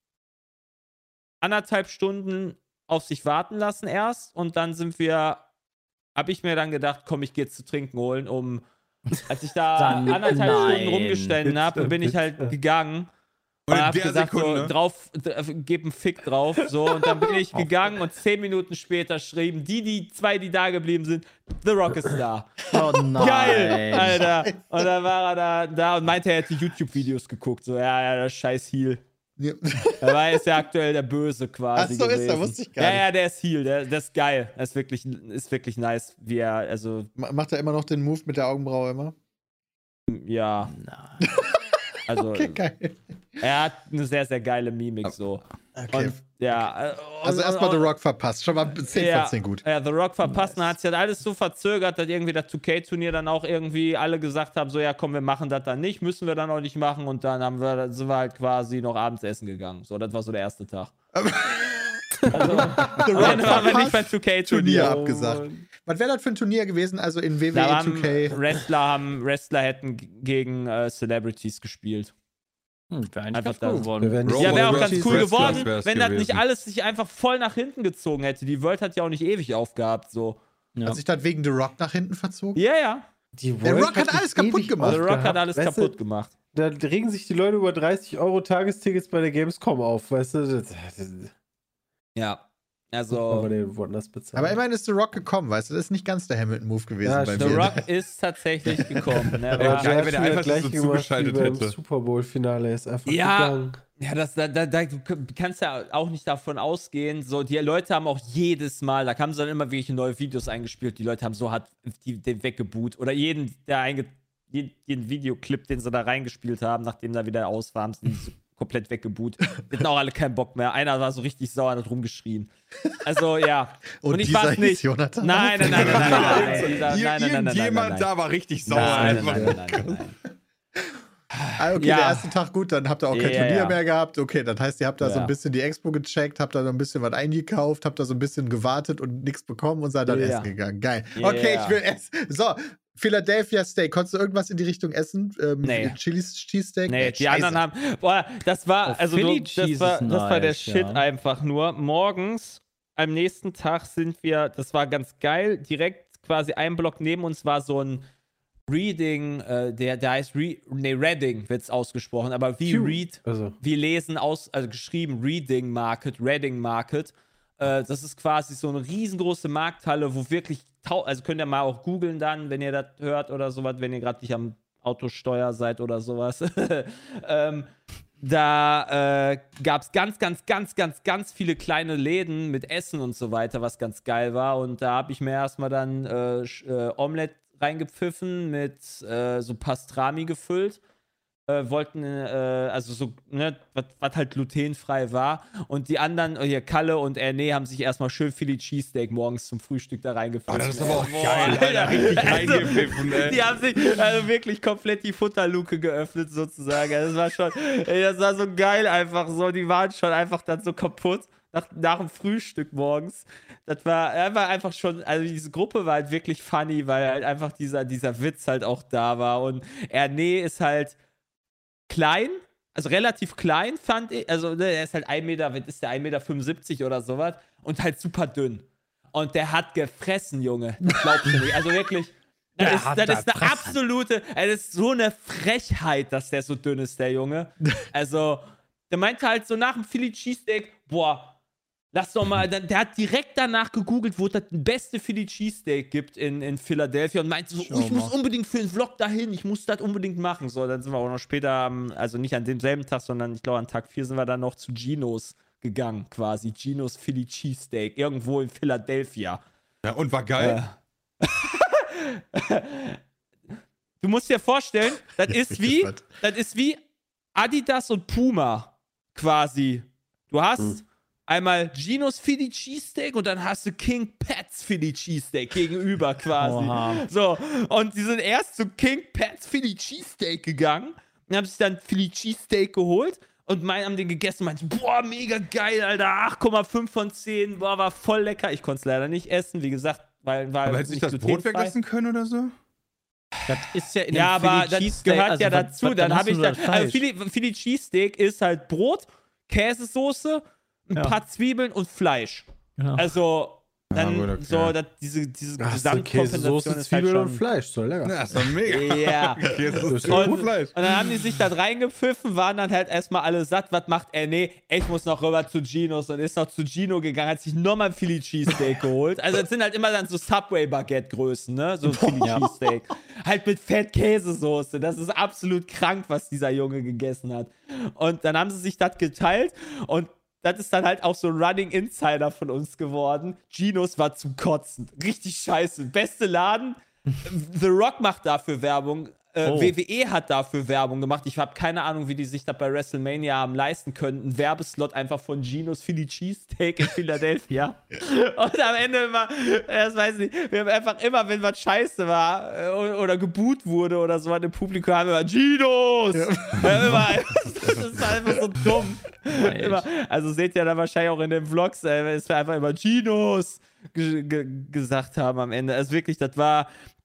1,5 Stunden auf sich warten lassen erst und dann habe ich mir dann gedacht, komm, ich gehe jetzt zu trinken holen, als ich da
Dann
1,5 Stunden
nein.
rumgestanden habe, bin ich halt gegangen. Und
in
hab
der
gesagt,
Sekunde?
geb einen Fick drauf, so, und dann bin ich gegangen und 10 Minuten später schrieben die zwei, die da geblieben sind, The Rock ist da.
Oh nein.
Geil, Alter. Und dann war er da und meinte, er hätte YouTube-Videos geguckt, so, ja, der scheiß Heal.
Ja.
Er war jetzt ja aktuell der Böse quasi.
Ach so,
gewesen.
ist er, wusste ich gar nicht.
Ja, der ist Heal, der ist geil. Er ist wirklich nice, wie er, also,
Macht er immer noch den Move mit der Augenbraue immer?
ja.
Nein.
Also,
Okay, geil.
er hat eine sehr, sehr geile Mimik, so.
Okay.
Und, ja.
Also erstmal The Rock verpasst. Schon mal 10 von 10 gut.
Ja, The Rock verpasst. Dann hat sich halt alles so verzögert, dass irgendwie das 2K-Turnier dann auch irgendwie alle gesagt haben, so, ja, komm, wir machen das dann nicht, müssen wir dann auch nicht machen. Und dann sind wir halt quasi noch abends essen gegangen. So, das war so der erste Tag. Also,
The Rock
dann waren wir nicht beim
verpasst, Turnier
2K-Turnier.
abgesagt. Was wäre das für ein Turnier gewesen? Also in WWE
Da haben
2K?
Wrestler hätten gegen Celebrities gespielt.
Wäre eigentlich
Einfach
ganz
das.
cool geworden.
Wir werden nicht
Ja, wäre auch
Roman
ganz
Reigns
cool
Wrestlers
geworden,
wär's
wenn das nicht
gewesen.
alles sich einfach voll nach hinten gezogen hätte. Die World hat ja auch nicht ewig aufgehabt, so.
Ja.
Hat sich das wegen The Rock nach hinten verzogen?
Ja, ja.
Die
Der
World
Rock hat alles
nicht
kaputt
ewig
gemacht.
The Rock
aufgehabt.
hat alles
Weißt
kaputt
du,
gemacht.
Da regen sich die Leute über 30 € Tagestickets bei der Gamescom auf, weißt du? Das
Ja.
aber
Also,
den woanders bezahlen.
Aber immerhin ist The Rock gekommen, weißt du? Das ist nicht ganz der Hamilton-Move gewesen
Ja,
bei
The
mir.
Rock ist tatsächlich gekommen. Ne?
Ja,
der
geil,
hat
wenn er
schon
einfach
das Gleiche
so
gemacht
zugeschaltet
wie beim
hätte.
Super Bowl-Finale. Er ist einfach
Ja.
gegangen.
Ja, du kannst ja auch nicht davon ausgehen, so, die Leute haben auch jedes Mal, da kamen so dann immer welche neue Videos eingespielt, die Leute haben so hart den weggeboot oder jeden Videoclip, den sie da reingespielt haben, nachdem da wieder aus war, haben sie so komplett weggeboot. Die hatten auch alle keinen Bock mehr. Einer war so richtig sauer und hat rumgeschrien. Also, ja.
Und
ich
dieser
war's nicht.
hieß Jonathan?
Nein.
Irgendjemand da war richtig sauer.
Nein.
Ah, okay,
Ja.
der erste Tag gut, dann habt ihr auch kein
Ja,
Turnier
ja.
mehr gehabt. Okay, das heißt, ihr habt da so
Ja.
ein bisschen die Expo gecheckt, habt da so ein bisschen was eingekauft, habt da so ein bisschen gewartet und nichts bekommen und seid dann
Ja.
essen gegangen. Geil.
Ja.
Okay, ich will essen. So, Philadelphia Steak. Konntest du irgendwas in die Richtung essen?
Nee.
Chilis Cheesesteak?
Nee, die
Scheiße.
anderen haben. Boah, das war.
Oh,
Also,
Philly
das
Cheese
war
ist
der
nice,
Shit
ja.
einfach nur. Morgens, am nächsten Tag sind wir. Das war ganz geil. Direkt quasi ein Block neben uns war so ein Reading. Der heißt Reading wird es ausgesprochen. Aber wie Read.
Also,
Wie lesen also geschrieben Reading Market. Das ist quasi so eine riesengroße Markthalle, wo wirklich, also könnt ihr mal auch googeln dann, wenn ihr das hört oder sowas, wenn ihr gerade nicht am Autosteuer seid oder sowas. Da gab es ganz viele kleine Läden mit Essen und so weiter, was ganz geil war. Und da habe ich mir erstmal dann Omelette reingepfiffen mit so Pastrami gefüllt. Wollten, also so, ne, was halt glutenfrei war. Und die anderen, hier Kalle und Erne, haben sich erstmal schön Philly Cheesesteak morgens zum Frühstück da reingepfiffen.
Oh, das ist aber auch
Boah,
geil, Alter. Richtig reingepfiffen, ey.
Die haben sich also wirklich komplett die Futterluke geöffnet, sozusagen. Das war schon, das war so geil einfach so. Die waren schon einfach dann so kaputt nach dem Frühstück morgens. Das war einfach schon, also diese Gruppe war halt wirklich funny, weil halt einfach dieser Witz halt auch da war. Und Erne ist halt klein, also relativ klein, fand ich. Also, ne, er ist halt 1 Meter, was ist der, 1,75 Meter oder sowas. Und halt super dünn. Und der hat gefressen, Junge. Das glaubst du nicht. Also wirklich, das ist eine absolute, das ist so eine Frechheit, dass der so dünn ist, der Junge. Also, der meinte halt so nach dem Philly Cheesesteak, boah, lass doch mal, der hat direkt danach gegoogelt, wo es das beste Philly Cheesesteak gibt in Philadelphia und meinte so, ich muss unbedingt für den Vlog dahin, ich muss das unbedingt machen. So, dann sind wir auch noch später, also nicht an demselben Tag, sondern ich glaube an Tag 4 sind wir dann noch zu Ginos gegangen, quasi. Ginos Philly Cheesesteak, irgendwo in Philadelphia.
Ja, und war geil.
Du musst dir vorstellen, das
Jetzt
ist
bin ich gespannt.
das ist wie Adidas und Puma quasi. Du hast einmal Ginos Philly Cheesesteak und dann hast du King Pat's Philly Cheesesteak gegenüber quasi.
Oha.
So, und die sind erst zu King Pat's Philly Cheesesteak gegangen und haben sich dann Philly Cheesesteak geholt und haben den gegessen und meinten, boah, mega geil, Alter, 8,5 von 10, boah, war voll lecker. Ich konnte es leider nicht essen, wie gesagt, weil
Aber hätte sich das Brot
glutenfrei.
weglassen können oder so?
Das ist ja in
Ja,
dem
aber
Philly
das
Cheesesteak,
gehört
also
ja dazu. Dann
hast
habe ich
du
dann.
das
Also
falsch.
Philly Cheesesteak ist halt Brot, Käsesoße, ein paar Zwiebeln und Fleisch.
Genau.
Also, dann
gut, okay.
so, diese Gesamtkompensation ist halt
Zwiebeln
schon...
und Fleisch, so lecker.
Ja, ist doch mega.
Ja.
Jesus,
Und
Fleisch.
dann haben die sich da reingepfiffen, waren dann halt erstmal alle satt. Was macht er? Nee, ich muss noch rüber zu Ginos und ist noch zu Gino gegangen, hat sich nochmal ein Philly Cheesesteak geholt. Also es sind halt immer dann so Subway-Baguette-Größen, ne? So Philly Cheesesteak. Halt mit Fett-Käsesoße. Das ist absolut krank, was dieser Junge gegessen hat. Und dann haben sie sich das geteilt und das ist dann halt auch so ein Running Insider von uns geworden. Ginos war zum Kotzen. Richtig scheiße. Beste Laden. The Rock macht dafür Werbung. WWE hat dafür Werbung gemacht. Ich habe keine Ahnung, wie die sich das bei WrestleMania haben leisten können. Ein Werbeslot einfach von Ginos Philly Cheesesteak in Philadelphia. Und am Ende immer, das weiß ich nicht, wir haben einfach immer, wenn was scheiße war oder geboot wurde oder so im Publikum, haben wir immer Ginos! Ja. Das ist einfach so dumm. Immer, also seht ihr dann wahrscheinlich auch in den Vlogs, es wir einfach immer Ginos gesagt haben am Ende. Also wirklich, das war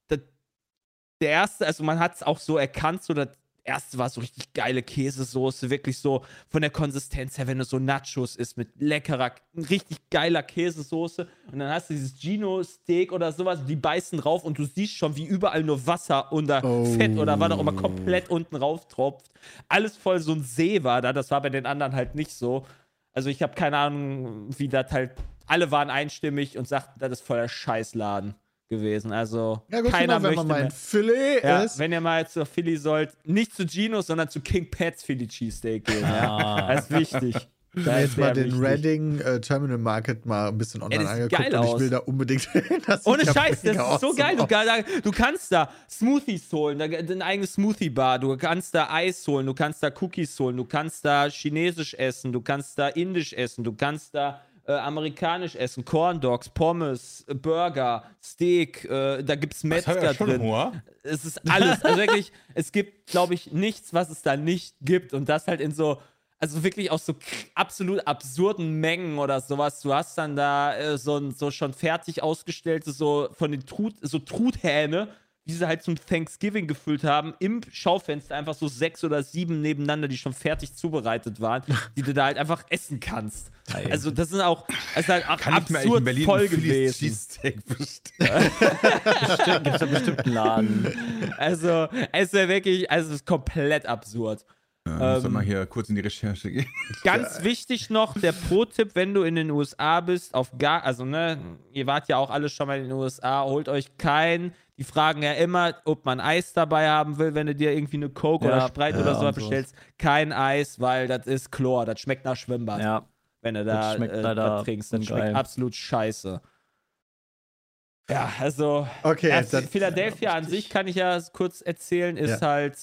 der erste, also man hat es auch so erkannt, so das erste war so richtig geile Käsesoße, wirklich so von der Konsistenz her, wenn es so Nachos ist mit leckerer, richtig geiler Käsesoße und dann hast du dieses Gino-Steak oder sowas, die beißen drauf und du siehst schon, wie überall nur Wasser oder Fett oder was auch immer komplett unten rauf tropft. Alles voll so ein See war da, das war bei den anderen halt nicht so. Also ich habe keine Ahnung, wie das halt, alle waren einstimmig und sagten, das ist voller Scheißladen gewesen. Also
Ja, gut,
keiner
wenn
möchte
man mal
mehr.
ein Filet
Ja,
ist.
wenn ihr mal zur Philly sollt, nicht zu Ginos, sondern zu King Pat's Philly Cheesesteak gehen. Ja. Das ist wichtig.
Ich habe jetzt mal den
wichtig.
Reading Terminal Market mal ein bisschen online
das sieht
angeguckt
geil
und ich
aus.
will da unbedingt hin. Das sieht
Ohne
ja
Scheiß, das
mega
ist so
awesome
geil.
aus.
Du kannst da Smoothies holen, eine eigene Smoothie-Bar, du kannst da Eis holen, du kannst da Cookies holen, du kannst da Chinesisch essen, du kannst da Indisch essen, du kannst da amerikanisch essen, Corn Dogs, Pommes, Burger, Steak, da gibt's Metzger drin. Es ist alles, also wirklich, es gibt, glaube ich, nichts, was es da nicht gibt und das halt in so, also wirklich aus so absolut absurden Mengen oder sowas. Du hast dann da so schon fertig ausgestellte, so von den Truthähne, wie sie halt zum Thanksgiving gefüllt haben, im Schaufenster einfach so 6 oder 7 nebeneinander, die schon fertig zubereitet waren, die du da halt einfach essen kannst. Also das sind auch, es ist halt auch absurd voll gewesen.
Cheesesteak bestellen.
Gibt's da bestimmt einen Laden.
Also es ist ja wirklich, also es ist komplett absurd.
Muss mal hier kurz in die Recherche gehen.
Ganz wichtig noch, der Pro-Tipp, wenn du in den USA bist, also ne, ihr wart ja auch alle schon mal in den USA, holt euch die fragen ja immer, ob man Eis dabei haben will, wenn du dir irgendwie eine Coke oder Sprite oder so bestellst. Kein Eis, weil das ist Chlor, das schmeckt nach Schwimmbad.
Ja.
Wenn du
Das
da
schmeckt leider
trinkst, das
ungeil.
schmeckt absolut scheiße. Ja, also
Okay,
Philadelphia an sich, kann ich ja kurz erzählen, ist halt,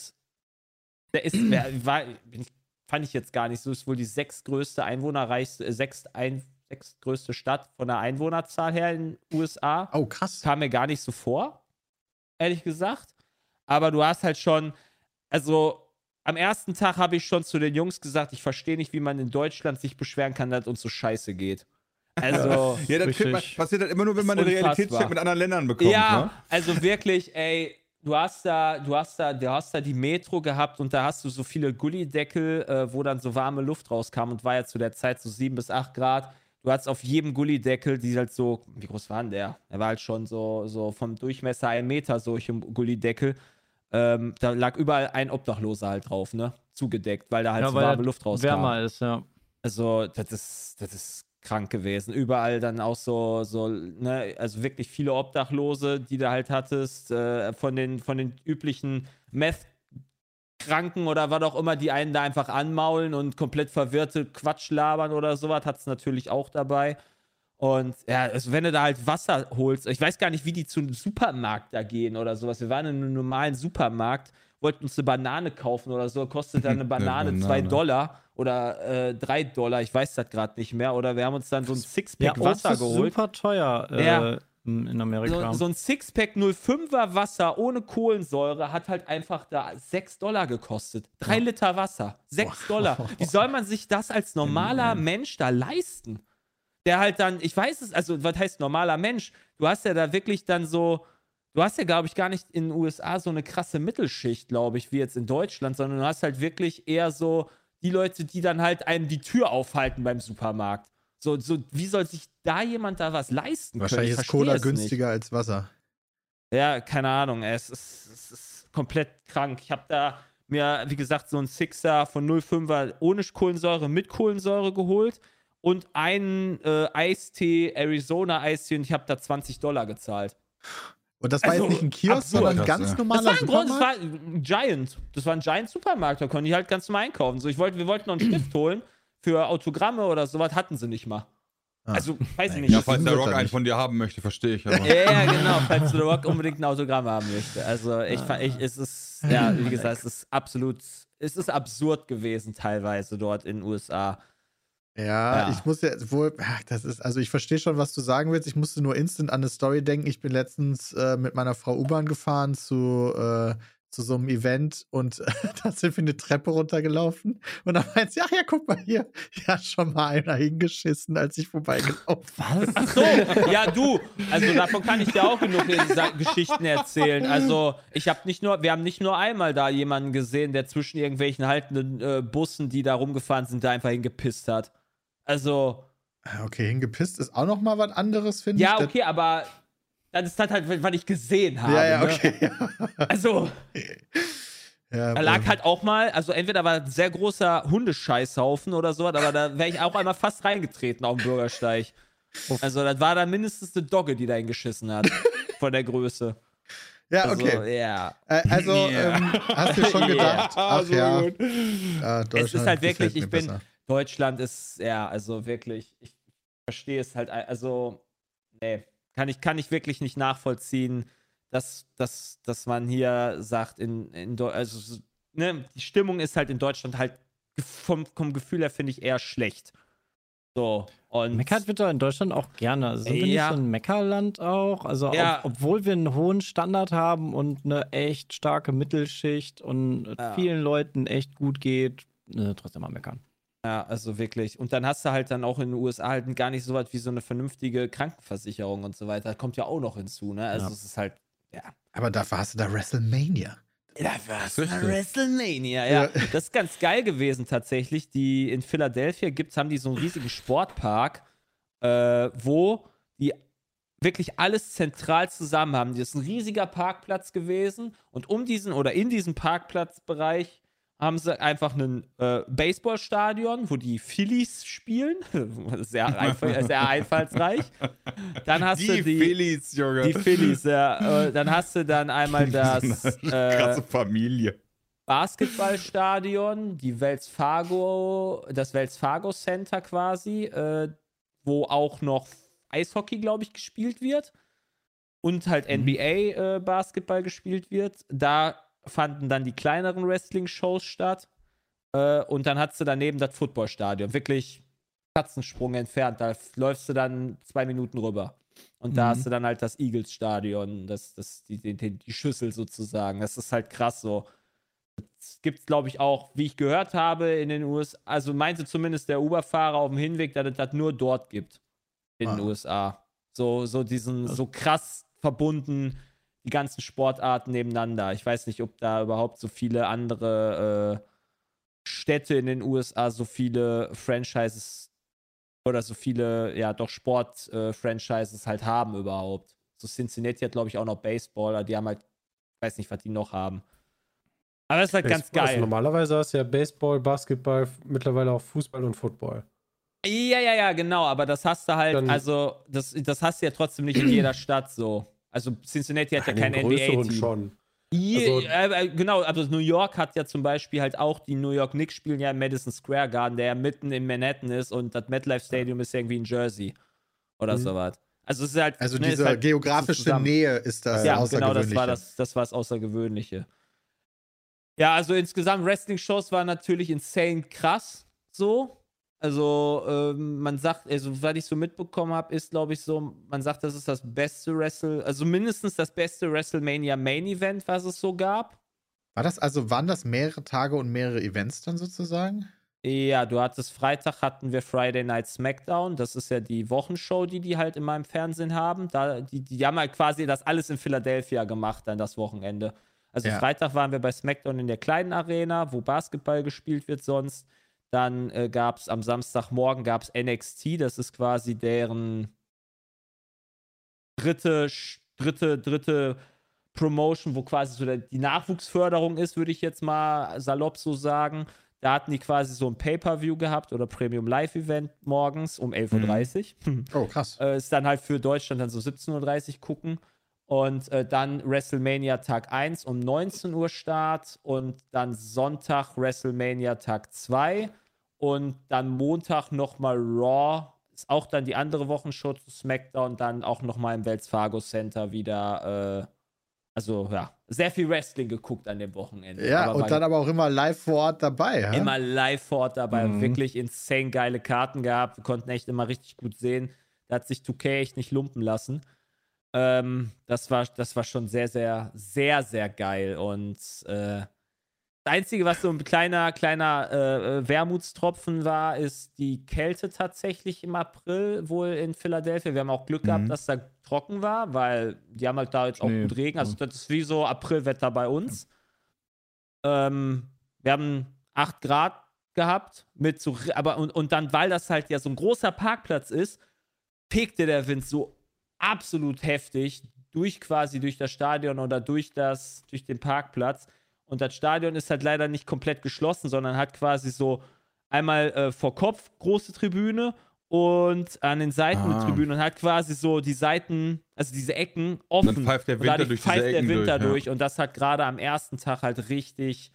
fand ich jetzt gar nicht so, ist wohl die sechstgrößte sechstgrößte Stadt von der Einwohnerzahl her in den USA.
Oh, krass.
Kam mir gar nicht so vor, ehrlich gesagt. Aber du hast halt schon, also am ersten Tag habe ich schon zu den Jungs gesagt, ich verstehe nicht, wie man in Deutschland sich beschweren kann, dass es uns so scheiße geht. Also,
Ja, das passiert halt immer nur, wenn man einen Realitätscheck mit anderen Ländern bekommt.
ja,
Ne?
also wirklich, ey, du hast da die Metro gehabt und da hast du so viele Gullideckel, wo dann so warme Luft rauskam und war ja zu der Zeit so 7 bis 8 Grad. Du hattest auf jedem Gullideckel, die halt so, wie groß war denn der? Der war halt schon so vom Durchmesser 1 Meter, solche Gullideckel. Da lag überall ein Obdachloser halt drauf, ne? Zugedeckt, weil da halt so warme Luft rauskam.
Wärmer ist, ja.
Also, das ist krank gewesen. Überall dann auch so, ne, also wirklich viele Obdachlose, die du halt hattest, von den üblichen Meth-Kranken oder was auch immer, die einen da einfach anmaulen und komplett verwirrte Quatsch labern oder sowas, hat es natürlich auch dabei. Und ja, also wenn du da halt Wasser holst, ich weiß gar nicht, wie die zum Supermarkt da gehen oder sowas. Wir waren in einem normalen Supermarkt, wollten uns eine Banane kaufen oder so, kostet dann eine Banane $2 oder $3, ich weiß das gerade nicht mehr. Oder wir haben uns dann so ein Sixpack Wasser
Obst ist
geholt.
super teuer in Amerika.
So ein Sixpack 05er Wasser ohne Kohlensäure hat halt einfach da $6 gekostet. 3 Liter Wasser, $6. Wie soll man sich das als normaler Mensch da leisten? Der halt dann, ich weiß es, also was heißt normaler Mensch? Du hast ja da wirklich dann so, du hast ja, glaube ich, gar nicht in den USA so eine krasse Mittelschicht, glaube ich, wie jetzt in Deutschland, sondern du hast halt wirklich eher so die Leute, die dann halt einem die Tür aufhalten beim Supermarkt. So, wie soll sich da jemand da was leisten können?
Wahrscheinlich
Ich
ist Cola
verstehe es
günstiger als Wasser.
Ja, keine Ahnung. Es ist komplett krank. Ich habe da mir, wie gesagt, so einen Sixer von 0,5er ohne Kohlensäure mit Kohlensäure geholt und einen Eistee, Arizona Eistee, und ich habe da $20 gezahlt.
Und das war
Also,
jetzt nicht ein Kiosk,
absurd.
sondern ein
Das
ganz
war
normaler
Das war
Supermarkt?
ein Giant. Das war ein Giant-Supermarkt. Da konnten die halt ganz normal einkaufen. So, wir wollten noch einen Stift holen für Autogramme oder sowas, hatten sie nicht mal.
Ah.
Also, weiß ich
Ja,
nicht.
Ja,
Das
falls der
wird
Rock
er
einen
nicht.
von dir haben möchte, verstehe ich. Aber.
Ja, genau, falls The Rock unbedingt ein Autogramm haben möchte. Also, es ist, ja, wie gesagt, es ist absurd gewesen teilweise dort in den USA.
Ja,
Ja.
ich muss ja wohl, das ist, also ich verstehe schon, was du sagen willst. Ich musste nur instant an eine Story denken. Ich bin letztens mit meiner Frau U-Bahn gefahren zu so einem Event und da sind wir eine Treppe runtergelaufen und dann meint sie, ach ja, guck mal hier, hier hat schon mal einer hingeschissen, als ich vorbeigelaufen bin.
Ach so, ja, du, also davon kann ich dir auch genug Geschichten erzählen. Also, wir haben nicht nur einmal da jemanden gesehen, der zwischen irgendwelchen haltenden Bussen, die da rumgefahren sind, da einfach hingepisst hat. Also.
Okay, hingepisst ist auch noch mal was anderes, finde ich.
Ja, okay, aber das ist halt, was ich gesehen habe.
Ja,
ne?
okay. Ja.
Also,
Ja,
da lag halt auch mal, also entweder war ein sehr großer Hundescheißhaufen oder so, aber da wäre ich auch einmal fast reingetreten auf dem Bürgersteig. Also, das war dann mindestens eine Dogge, die da hingeschissen hat. Von der Größe.
ja,
Also,
okay.
ja.
Also, hast du schon gedacht, ach
so
ja,
gut.
Deutschland
ist halt wirklich,
gefällt mir besser.
Deutschland ist, ja, also wirklich, ich verstehe es halt, also, nee, kann ich wirklich nicht nachvollziehen, dass man hier sagt, also, ne, die Stimmung ist halt in Deutschland halt vom Gefühl her, finde ich, eher schlecht. So, und
Meckert wird doch in Deutschland auch gerne. Also sind wir nicht
Ja.
so ein Meckerland auch? Also
Ja.
obwohl wir einen hohen Standard haben und eine echt starke Mittelschicht und vielen Leuten echt gut geht, trotzdem mal meckern.
ja, also wirklich. Und dann hast du halt dann auch in den USA halt gar nicht so was wie so eine vernünftige Krankenversicherung und so weiter. Das kommt ja auch noch hinzu, ne? Also
Ja.
es ist halt, ja.
Aber dafür hast du da WrestleMania.
Ja, was?
Richtig.
WrestleMania, ja.
Ja.
Das ist ganz geil gewesen tatsächlich. Die in Philadelphia haben die so einen riesigen Sportpark, wo die wirklich alles zentral zusammen haben. Das ist ein riesiger Parkplatz gewesen und in diesem Parkplatzbereich haben sie einfach ein Baseballstadion, wo die Phillies spielen. sehr einfallsreich. Dann hast du die
Phillies, Junge.
die Phillies, ja. Dann hast du dann einmal das
Krasse Familie.
Basketballstadion, das Wells Fargo Center quasi, wo auch noch Eishockey, glaube ich, gespielt wird. Und halt NBA Basketball gespielt wird. Da fanden dann die kleineren Wrestling-Shows statt. Und dann hast du daneben das Footballstadion. Wirklich Katzensprung entfernt. Da läufst du dann 2 Minuten rüber. Und da hast du dann halt das Eagles-Stadion, die Schüssel sozusagen. Das ist halt krass so. Das gibt es, glaube ich, auch, wie ich gehört habe, in den USA. Also meinte zumindest der Uber-Fahrer auf dem Hinweg, dass es das nur dort gibt. In den USA. So krass verbunden, die ganzen Sportarten nebeneinander. Ich weiß nicht, ob da überhaupt so viele andere Städte in den USA so viele Franchises oder so viele, ja, doch Sport-Franchises halt haben überhaupt. So Cincinnati hat, glaube ich, auch noch Baseball, die haben halt, ich weiß nicht, was die noch haben. Aber das ist halt ganz
Also
geil.
normalerweise hast du ja Baseball, Basketball, mittlerweile auch Fußball und Football.
Ja, genau, aber das hast du halt,
Dann-
also, das hast du ja trotzdem nicht in jeder Stadt so. Also Cincinnati hat ja kein
In den größeren
NBA-Team.
schon.
Genau, also New York hat ja zum Beispiel halt auch, die New York Knicks spielen ja im Madison Square Garden, der ja mitten in Manhattan ist und das MetLife Stadium ist irgendwie in Jersey oder sowas. Also es ist halt,
Also
ne, ist
diese
halt
geografische
zusammen.
Nähe ist das
Ja, genau,
Außergewöhnliche.
das war das Außergewöhnliche. Ja, also insgesamt Wrestling-Shows waren natürlich insane krass, so. Also, man sagt, also, was ich so mitbekommen habe, ist, glaube ich, so, man sagt, das ist das beste also mindestens das beste WrestleMania Main Event, was es so gab.
Waren das mehrere Tage und mehrere Events dann sozusagen?
Ja, Freitag hatten wir Friday Night SmackDown, das ist ja die Wochenshow, die halt in meinem Fernsehen haben. Die haben halt quasi das alles in Philadelphia gemacht, dann das Wochenende. Also
Ja.
Freitag waren wir bei SmackDown in der kleinen Arena, wo Basketball gespielt wird sonst. Dann gab es am Samstagmorgen gab's NXT, das ist quasi deren dritte Promotion, wo quasi so die Nachwuchsförderung ist, würde ich jetzt mal salopp so sagen. Da hatten die quasi so ein Pay-Per-View gehabt oder Premium Live-Event morgens um 11:30 Uhr.
Oh, krass.
Ist dann halt für Deutschland dann so 17:30 Uhr gucken. Und dann WrestleMania Tag 1 um 19 Uhr Start und dann Sonntag WrestleMania Tag 2 und dann Montag nochmal Raw. Ist auch dann die andere Wochenshow zu SmackDown, dann auch nochmal im Wells Fargo Center wieder. Also ja, sehr viel Wrestling geguckt an dem Wochenende.
Ja, und dann aber auch immer live vor Ort dabei. Hä?
Immer live vor Ort dabei. Wirklich insane geile Karten gehabt. Wir konnten echt immer richtig gut sehen. Da hat sich 2K echt nicht lumpen lassen. Das war schon sehr, sehr, sehr, sehr geil. Und das Einzige, was so ein kleiner Wermutstropfen war, ist die Kälte tatsächlich im April wohl in Philadelphia. Wir haben auch Glück gehabt, dass da trocken war, weil die haben halt da jetzt auch gut Regen. Also das ist wie so Aprilwetter bei uns. Wir haben 8 Grad gehabt mit so, und dann, weil das halt ja so ein großer Parkplatz ist, fegte der Wind so absolut heftig durch das Stadion oder durch den Parkplatz. Und das Stadion ist halt leider nicht komplett geschlossen, sondern hat quasi so einmal vor Kopf große Tribüne und an den Seiten eine Tribüne und hat quasi so die Seiten, also diese Ecken offen.
Und dann pfeift der Winter durch diese Ecken durch.
Und das hat gerade am ersten Tag halt richtig,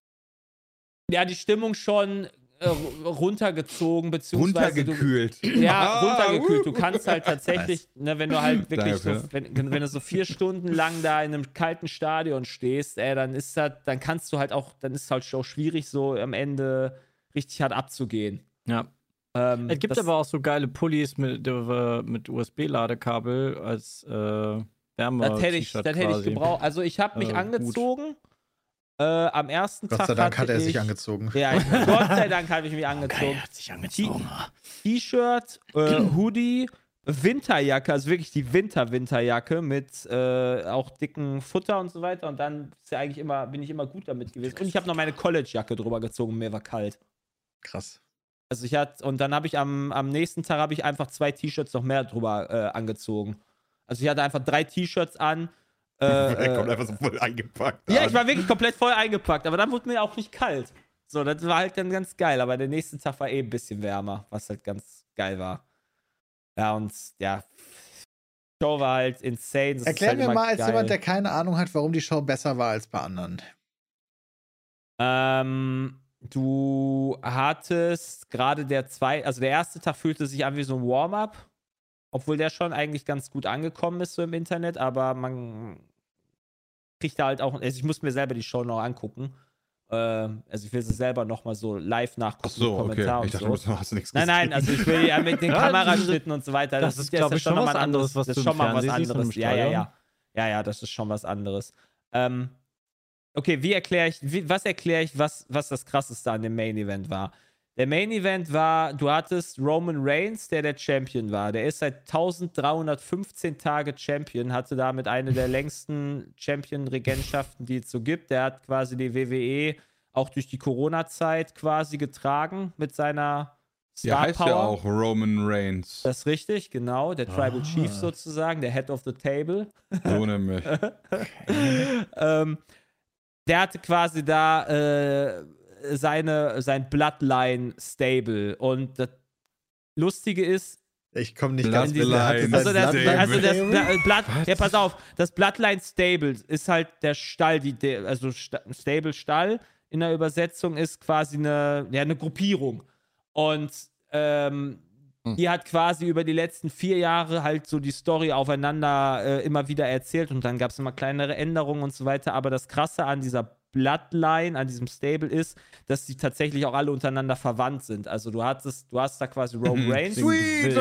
ja, die Stimmung schon runtergezogen, beziehungsweise
runtergekühlt.
Runtergekühlt. Du kannst halt tatsächlich, ne, wenn du halt wirklich so, wenn du so 4 Stunden lang da in einem kalten Stadion stehst, dann ist es halt auch schwierig, so am Ende richtig hart abzugehen.
Ja. Es gibt aber auch so geile Pullis mit USB-Ladekabel als Wärme.
Das hätte ich gebraucht. Also ich habe mich angezogen. Am ersten Tag
Gott sei Dank hat er sich angezogen.
Ja, Gott sei Dank habe ich mich angezogen.
Er hat sich angezogen.
T-Shirt, Hoodie, Winterjacke, also wirklich die Winterjacke mit auch dicken Futter und so weiter. Und dann bin ich immer gut damit gewesen. Und ich habe noch meine College-Jacke drüber gezogen, mir war kalt.
Krass.
Also und dann habe ich am nächsten Tag einfach 2 T-Shirts noch mehr drüber angezogen. Also ich hatte einfach 3 T-Shirts an.
Er kommt einfach so voll eingepackt.
Ja, ich war wirklich komplett voll eingepackt, aber dann wurde mir auch nicht kalt. So, das war halt dann ganz geil, aber der nächste Tag war ein bisschen wärmer, was halt ganz geil war. Ja, und ja, die Show war halt insane. Das
Erklär
halt
mir mal als
geil.
jemand, der keine Ahnung hat, warum die Show besser war als bei anderen.
Du hattest gerade der erste Tag fühlte sich an wie so ein Warm-up, obwohl der schon eigentlich ganz gut angekommen ist so im Internet, aber man kriegt da halt auch, also ich muss mir selber die Show noch angucken. Also ich will sie selber nochmal so live nachgucken.
Ach so, okay.
Kommentar
Ich dachte,
und so.
du hast nichts gesehen.
Nein, also ich will ja mit den Kameraschnitten und so weiter.
Das ist, glaube ich, schon was anderes, was
das
du
ist schon mal was
siehst
anderes. Ja, das ist schon was anderes. Okay, was erkläre ich, was das Krasseste an dem Main Event war? Der Main Event war, du hattest Roman Reigns, der Champion war. Der ist seit 1315 Tage Champion, hatte damit eine der längsten Champion-Regentschaften, die es so gibt. Der hat quasi die WWE auch durch die Corona-Zeit quasi getragen mit seiner Star
Ja, heißt
Power.
ja auch Roman Reigns.
Das ist richtig, genau. Der Tribal Chief sozusagen, der Head of the Table.
So nämlich.
Der hatte quasi da sein Bloodline-Stable. Und das Lustige ist,
Ich komme nicht
ganz
ganz
pass auf, das Bloodline-Stable ist halt der Stall, Stable-Stall in der Übersetzung ist quasi eine Gruppierung. Und die hat quasi über die letzten 4 Jahre halt so die Story aufeinander immer wieder erzählt und dann gab es immer kleinere Änderungen und so weiter. Aber das Krasse an dieser Bloodline, an diesem Stable ist, dass die tatsächlich auch alle untereinander verwandt sind. Also du hast da quasi Roman Reigns.
Sweet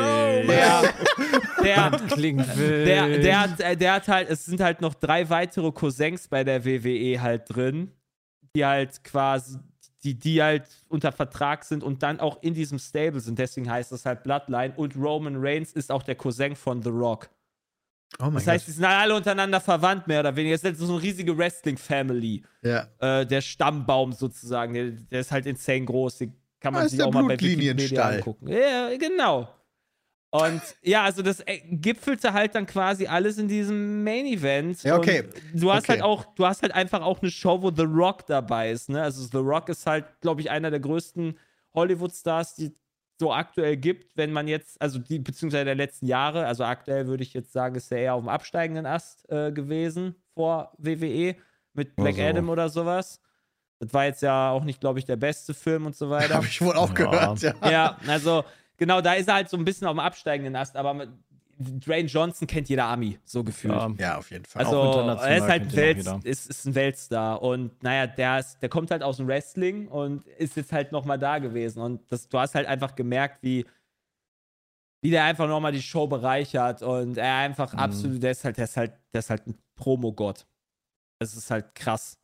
Klingt wild.
Der hat halt, es sind halt noch 3 weitere Cousins bei der WWE halt drin, die halt quasi, die halt unter Vertrag sind und dann auch in diesem Stable sind. Deswegen heißt das halt Bloodline. Und Roman Reigns ist auch der Cousin von The Rock.
Oh mein
Das heißt, die sind alle untereinander verwandt, mehr oder weniger. Es ist so eine riesige Wrestling-Family.
Ja.
Der Stammbaum sozusagen. Der ist halt insane groß. kann man
ist
sich
der
auch mal bei
Blutlinienstall.
Wikipedia angucken. Ja, genau. Und ja, also das gipfelte halt dann quasi alles in diesem Main Event.
Ja, okay.
Und du hast
Okay.
du hast halt einfach auch eine Show, wo The Rock dabei ist, ne? Also The Rock ist halt, glaube ich, einer der größten Hollywood-Stars, die so aktuell gibt, wenn man jetzt, also die, beziehungsweise der letzten Jahre, also aktuell würde ich jetzt sagen, ist er eher auf dem absteigenden Ast gewesen vor WWE mit Black
Also.
Adam oder sowas. Das war jetzt ja auch nicht, glaube ich, der beste Film und so weiter.
Habe ich wohl auch gehört, ja.
Ja, also genau, da ist er halt so ein bisschen auf dem absteigenden Ast, aber mit Dwayne Johnson kennt jeder Ami, so gefühlt.
Ja, auf jeden Fall.
Also,
Auch international
er ist halt
kennt ihn auch jeder.
ist ein Weltstar und naja, der kommt halt aus dem Wrestling und ist jetzt halt nochmal da gewesen und du hast halt einfach gemerkt, wie der einfach nochmal die Show bereichert und er einfach absolut, der ist halt ein Promo-Gott. Das ist halt krass.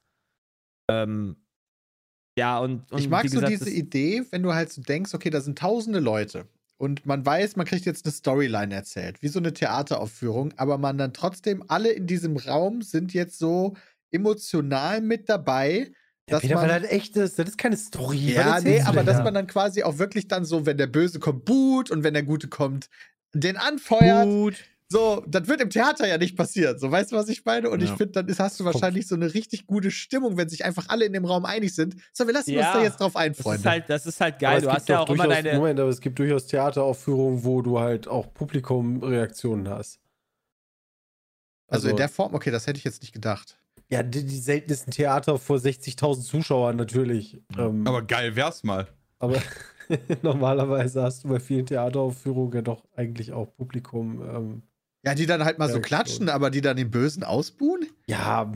Ja, und
Ich mag
wie
so
gesagt,
diese Idee, wenn du halt so denkst, okay, da sind tausende Leute und man weiß, man kriegt jetzt eine Storyline erzählt, wie so eine Theateraufführung, aber man dann trotzdem, alle in diesem Raum sind jetzt so emotional mit dabei, dass
Peter,
man
weil halt echt ist, das ist keine Story. Was
ja,
erzählst
nee,
du
aber
denn
dass
da?
man dann quasi auch wirklich dann so, wenn der Böse kommt, buht und wenn der Gute kommt, den anfeuert. So, das wird im Theater ja nicht passieren. So, weißt du, was ich meine? Und ich finde, dann hast du wahrscheinlich so eine richtig gute Stimmung, wenn sich einfach alle in dem Raum einig sind. So, wir lassen uns
Ja,
da jetzt drauf ein, Freunde.
das ist halt
Aber
geil.
es
Du
gibt
hast ja
doch
auch immer
durchaus-
deine.
Moment, aber es gibt durchaus Theateraufführungen, wo du halt auch Publikumreaktionen hast.
Also in der Form, okay, das hätte ich jetzt nicht gedacht.
Ja, die seltensten Theater vor 60.000 Zuschauern natürlich.
Aber geil wär's mal.
Aber normalerweise hast du bei vielen Theateraufführungen ja doch eigentlich auch Publikum.
Ja, die dann halt mal so
Ja,
klatschen,
schon.
aber die dann den Bösen ausbuhen?
Ja,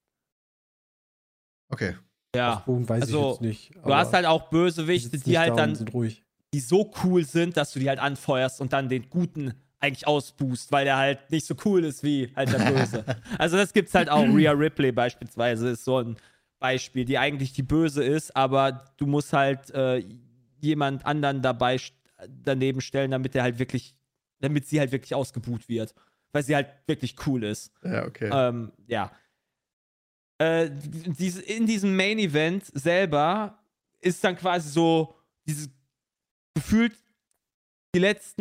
Okay.
Ja,
Bogen weiß
also,
ich jetzt nicht.
du hast halt auch Bösewichte, die halt dann,
sind ruhig.
die so cool sind, dass du die halt anfeuerst und dann den Guten eigentlich ausboost, weil der halt nicht so cool ist wie halt der Böse. Also das gibt's halt auch. Rhea Ripley beispielsweise ist so ein Beispiel, die eigentlich die Böse ist, aber du musst halt jemand anderen daneben stellen, damit sie halt wirklich ausgebuht wird. Weil sie halt wirklich cool ist.
Ja, okay.
Ja. In diesem Main Event selber ist dann quasi so dieses gefühlt die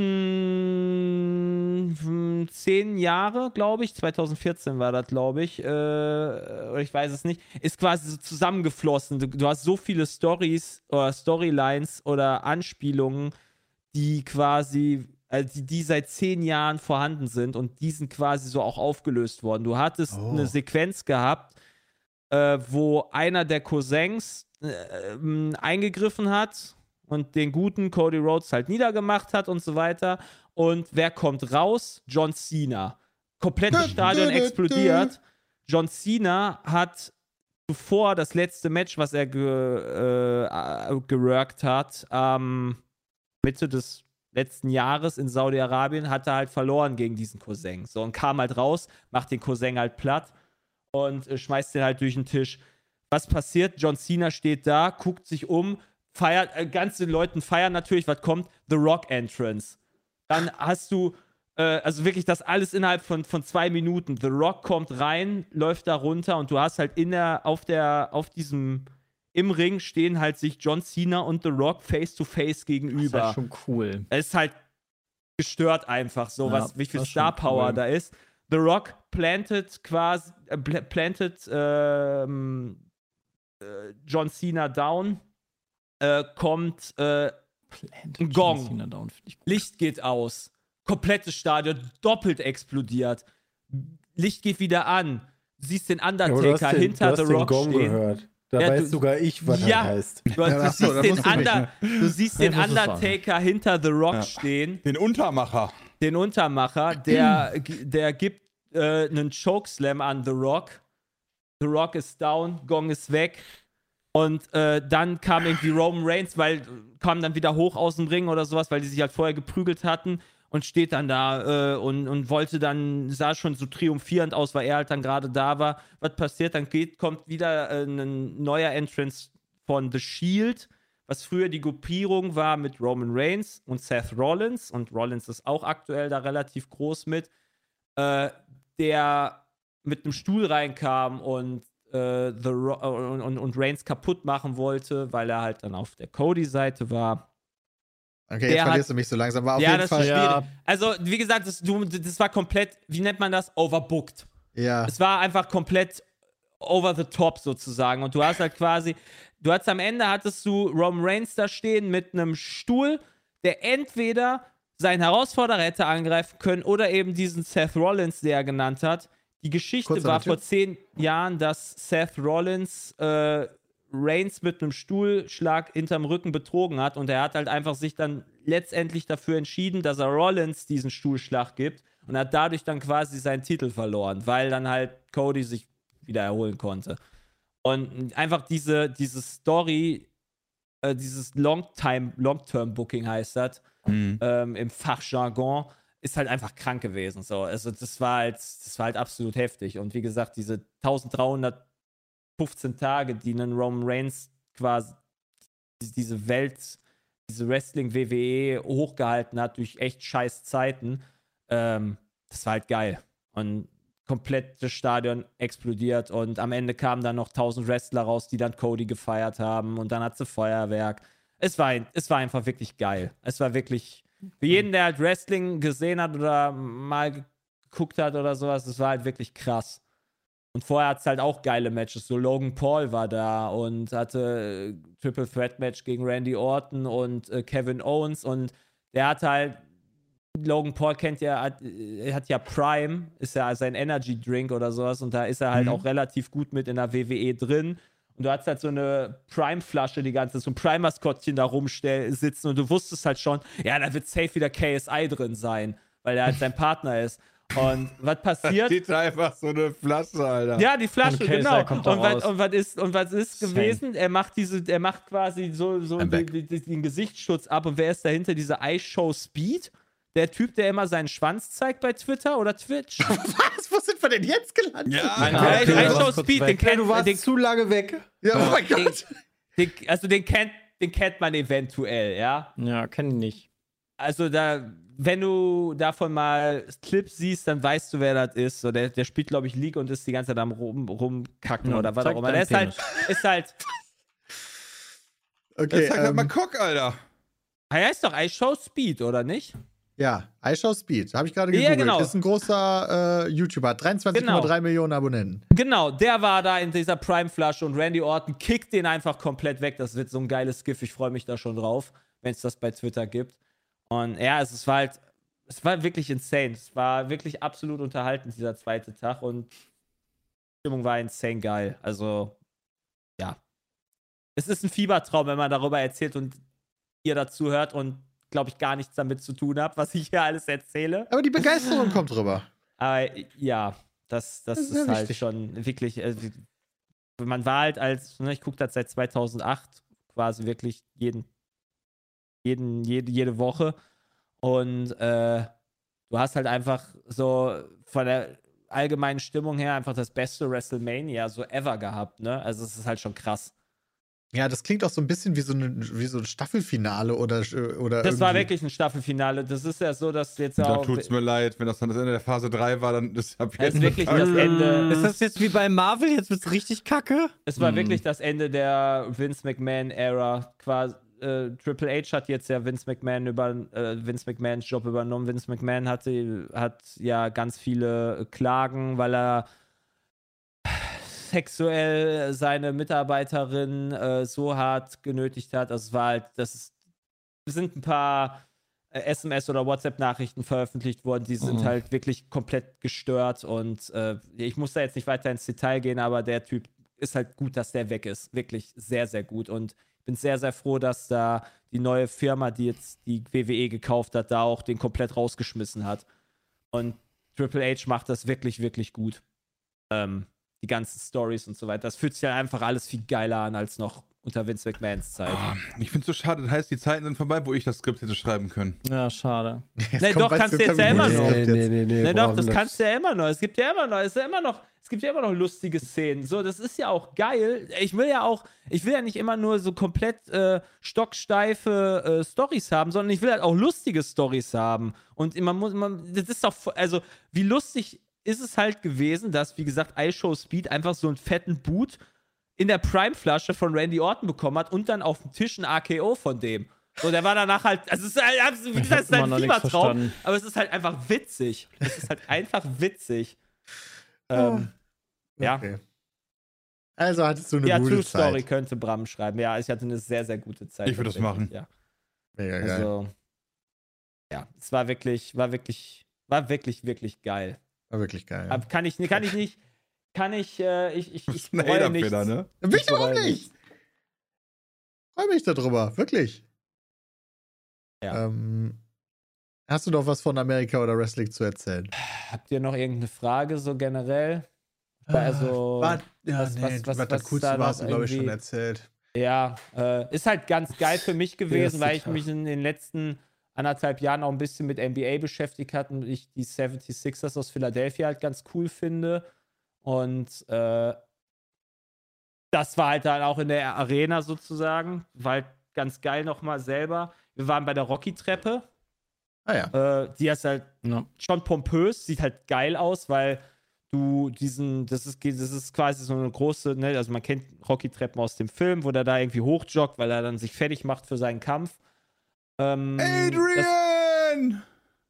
letzten 10 Jahre, glaube ich, 2014 war das, glaube ich, oder ich weiß es nicht, ist quasi so zusammengeflossen. Du hast so viele Stories oder Storylines oder Anspielungen, die quasi, die seit 10 Jahren vorhanden sind und die sind quasi so auch aufgelöst worden. Du hattest eine Sequenz gehabt, wo einer der Cousins eingegriffen hat und den guten Cody Rhodes halt niedergemacht hat und so weiter. Und wer kommt raus? John Cena. Komplettes Stadion explodiert. John Cena hat bevor das letzte Match, was er geworkt hat, Mitte des letzten Jahres in Saudi-Arabien, hat er halt verloren gegen diesen Cousin. So, und kam halt raus, macht den Cousin halt platt und schmeißt den halt durch den Tisch. Was passiert? John Cena steht da, guckt sich um, feiert, ganze Leute feiern natürlich, was kommt? The Rock Entrance. Dann hast du, also wirklich das alles innerhalb von 2 Minuten. The Rock kommt rein, läuft da runter und du hast halt im Ring stehen halt sich John Cena und The Rock face to face gegenüber.
Das ist halt schon cool.
Es ist halt gestört einfach so,
Ja,
wie viel
das ist schon
Star Power
cool.
da ist. The Rock plantet John Cena down, kommt ein Gong.
Cena down, find ich gut.
Licht geht aus. Komplettes Stadion doppelt explodiert. Licht geht wieder an. Du siehst den
Ja, aber du
Undertaker
hast
hinter The
den
Rock
Gong
stehen.
gehört. Da
Ja,
weiß sogar ich, was
Ja.
das heißt.
Du
ach so, da musst du mich, ne?
du siehst den
Ja, das ist wahr.
Undertaker hinter The Rock
Ja.
stehen.
Den Untermacher.
Den Untermacher, der gibt einen Chokeslam an The Rock. The Rock ist down, Gong ist weg. Und dann kam irgendwie Roman Reigns, kam dann wieder hoch aus dem Ring oder sowas, weil die sich halt vorher geprügelt hatten und steht dann da und wollte dann, sah schon so triumphierend aus, weil er halt dann gerade da war. Was passiert? Dann kommt wieder ein neuer Entrance von The Shield, was früher die Gruppierung war mit Roman Reigns und Seth Rollins, und Rollins ist auch aktuell da relativ groß mit, der mit einem Stuhl reinkam und und Reigns kaputt machen wollte, weil er halt dann auf der Cody-Seite war.
Okay, jetzt verlierst du mich so langsam, aber auf jeden
das
Fall.
ist schwierig. Also, wie gesagt, das war komplett, wie nennt man das? Overbooked.
Ja.
Es war einfach komplett over the top sozusagen. Und du hast halt quasi, am Ende hattest du Roman Reigns da stehen mit einem Stuhl, der entweder seinen Herausforderer hätte angreifen können oder eben diesen Seth Rollins, der er genannt hat. Die Geschichte war vor 10 Jahren, dass Seth Rollins Reigns mit einem Stuhlschlag hinterm Rücken betrogen hat und er hat halt einfach sich dann letztendlich dafür entschieden, dass er Rollins diesen Stuhlschlag gibt und hat dadurch dann quasi seinen Titel verloren, weil dann halt Cody sich wieder erholen konnte. Und einfach diese Story, dieses Long-Term-Booking heißt das, im Fachjargon, ist halt einfach krank gewesen. So. Also das war halt absolut heftig. Und wie gesagt, diese 1315 Tage, die einen Roman Reigns quasi diese Wrestling-WWE hochgehalten hat durch echt scheiß Zeiten, das war halt geil. Und komplett das Stadion explodiert und am Ende kamen dann noch 1000 Wrestler raus, die dann Cody gefeiert haben und dann hat sie Feuerwerk. Es war einfach wirklich geil. Es war wirklich, für jeden, der halt Wrestling gesehen hat oder mal geguckt hat oder sowas, es war halt wirklich krass. Und vorher hat es halt auch geile Matches. So Logan Paul war da und hatte Triple Threat Match gegen Randy Orton und Kevin Owens und der hat halt, Logan Paul er hat ja Prime, ist ja sein Energy Drink oder sowas und da ist er halt auch relativ gut mit in der WWE drin. Und du hattest halt so eine Prime-Flasche die ganze Zeit, so ein Prime-Maskottchen da sitzen und du wusstest halt schon, ja, da wird safe wieder KSI drin sein, weil er halt sein Partner ist. Und was passiert?
Da steht einfach so eine Flasche, Alter.
Ja, die Flasche, genau.
Kommt da raus.
Und was ist gewesen? Er macht quasi so den Gesichtsschutz ab und wer ist dahinter? Diese iShow Speed? Der Typ, der immer seinen Schwanz zeigt bei Twitter oder Twitch?
Was? Wo sind wir denn jetzt gelandet?
Ja,
iShow Speed, den kennt
Du warst zu lange weg.
Ja, oh mein Gott.
den kennt man eventuell, ja?
Ja, kenn ich nicht.
Also wenn du davon mal Clips siehst, dann weißt du, wer das ist. So, der spielt, glaube ich, League und ist die ganze Zeit am rumkacken oder was auch immer. Der ist halt
Okay,
Sag halt mal Cock, Alter.
er heißt doch iShow Speed, oder nicht?
ja, iShow Speed. Habe ich gerade gegoogelt.
Ja, genau.
Ist ein großer YouTuber. Hat 23,3 Millionen Abonnenten.
Genau, der war da in dieser Prime-Flasche und Randy Orton kickt den einfach komplett weg. Das wird so ein geiles GIF. Ich freue mich da schon drauf, wenn es das bei Twitter gibt. Und ja, es war wirklich insane. Es war wirklich absolut unterhaltend, dieser zweite Tag. Und die Stimmung war insane geil. Also, ja. Es ist ein Fiebertraum, wenn man darüber erzählt und ihr dazu hört und, glaube ich, gar nichts damit zu tun habt, was ich hier alles erzähle.
Aber die Begeisterung kommt rüber.
Aber ja, das ist halt
wichtig.
schon wirklich. Man war halt ich gucke das seit 2008 quasi wirklich jede Woche. Und du hast halt einfach so von der allgemeinen Stimmung her einfach das beste WrestleMania so ever gehabt, ne? Also es ist halt schon krass.
Ja, das klingt auch so ein bisschen wie so ein Staffelfinale oder
Das
irgendwie.
war wirklich ein Staffelfinale. Das ist ja so, dass jetzt
Da
auch.
tut's mir leid, wenn das dann das Ende der Phase 3 war, dann ist ab
Es
jetzt
ist wirklich das Ende.
Ist das jetzt wie bei Marvel? Jetzt wird's richtig kacke?
Es war wirklich das Ende der Vince McMahon-Ära. Quasi Triple H hat jetzt ja Vince McMahons Job übernommen. Vince McMahon hat ja ganz viele Klagen, weil er sexuell seine Mitarbeiterin so hart genötigt hat. Also es war halt, es sind ein paar SMS oder WhatsApp-Nachrichten veröffentlicht worden, die sind halt wirklich komplett gestört und ich muss da jetzt nicht weiter ins Detail gehen, aber der Typ ist halt gut, dass der weg ist. Wirklich sehr, sehr gut und ich bin sehr, sehr froh, dass da die neue Firma, die jetzt die WWE gekauft hat, da auch den komplett rausgeschmissen hat. Und Triple H macht das wirklich, wirklich gut. Die ganzen Stories und so weiter. Das fühlt sich ja einfach alles viel geiler an als noch unter Vince McMahons Zeit.
Ich finde es so schade, das heißt, die Zeiten sind vorbei, wo ich das Skript hätte schreiben können.
Ja, schade.
Nee, doch, kannst du jetzt ja immer noch.
Nee,
Doch, das kannst du ja immer noch. Es gibt ja immer noch lustige Szenen. So, das ist ja auch geil. Ich will ja nicht immer nur so komplett stocksteife Storys haben, sondern ich will halt auch lustige Storys haben. Und das ist doch, also wie lustig ist es halt gewesen, dass, wie gesagt, iShow Speed einfach so einen fetten Boot in der Prime-Flasche von Randy Orton bekommen hat und dann auf dem Tisch ein AKO von dem. So, der war danach halt, also es ist halt, wie gesagt, es ist ein Fiebertraum, aber es ist halt einfach witzig. Es ist halt einfach witzig. Ja.
Also hattest du eine gute
True
Zeit.
Story könnte Bram schreiben. Ja, ich hatte eine sehr, sehr gute Zeit.
Ich würde das machen.
Ja.
Mega geil.
Also, ja, es war wirklich, wirklich geil.
War wirklich geil. Ja.
Aber kann ich nicht, ich
Ein
bereue nichts.
Haterfehler, ne?
Will ich
Ich bereue
überhaupt nicht. Freue mich darüber, wirklich.
Ja.
Hast du noch was von Amerika oder Wrestling zu erzählen?
Habt ihr noch irgendeine Frage so generell? Also, was
da kurz
da
warst du,
noch
glaube ich, schon
irgendwie-
erzählt.
Ja, ist halt ganz geil für mich gewesen, weil ich
Tag.
mich in den letzten 1,5 Jahren auch ein bisschen mit NBA beschäftigt habe und ich die 76ers aus Philadelphia halt ganz cool finde. Und das war halt dann auch in der Arena sozusagen. War halt ganz geil nochmal selber. Wir waren bei der Rocky-Treppe.
Ah ja.
Die ist halt
Ja.
schon pompös, sieht halt geil aus, weil du das ist quasi so eine große, ne, also man kennt Rocky-Treppen aus dem Film, wo der da irgendwie hochjoggt, weil er dann sich fertig macht für seinen Kampf.
Adrian!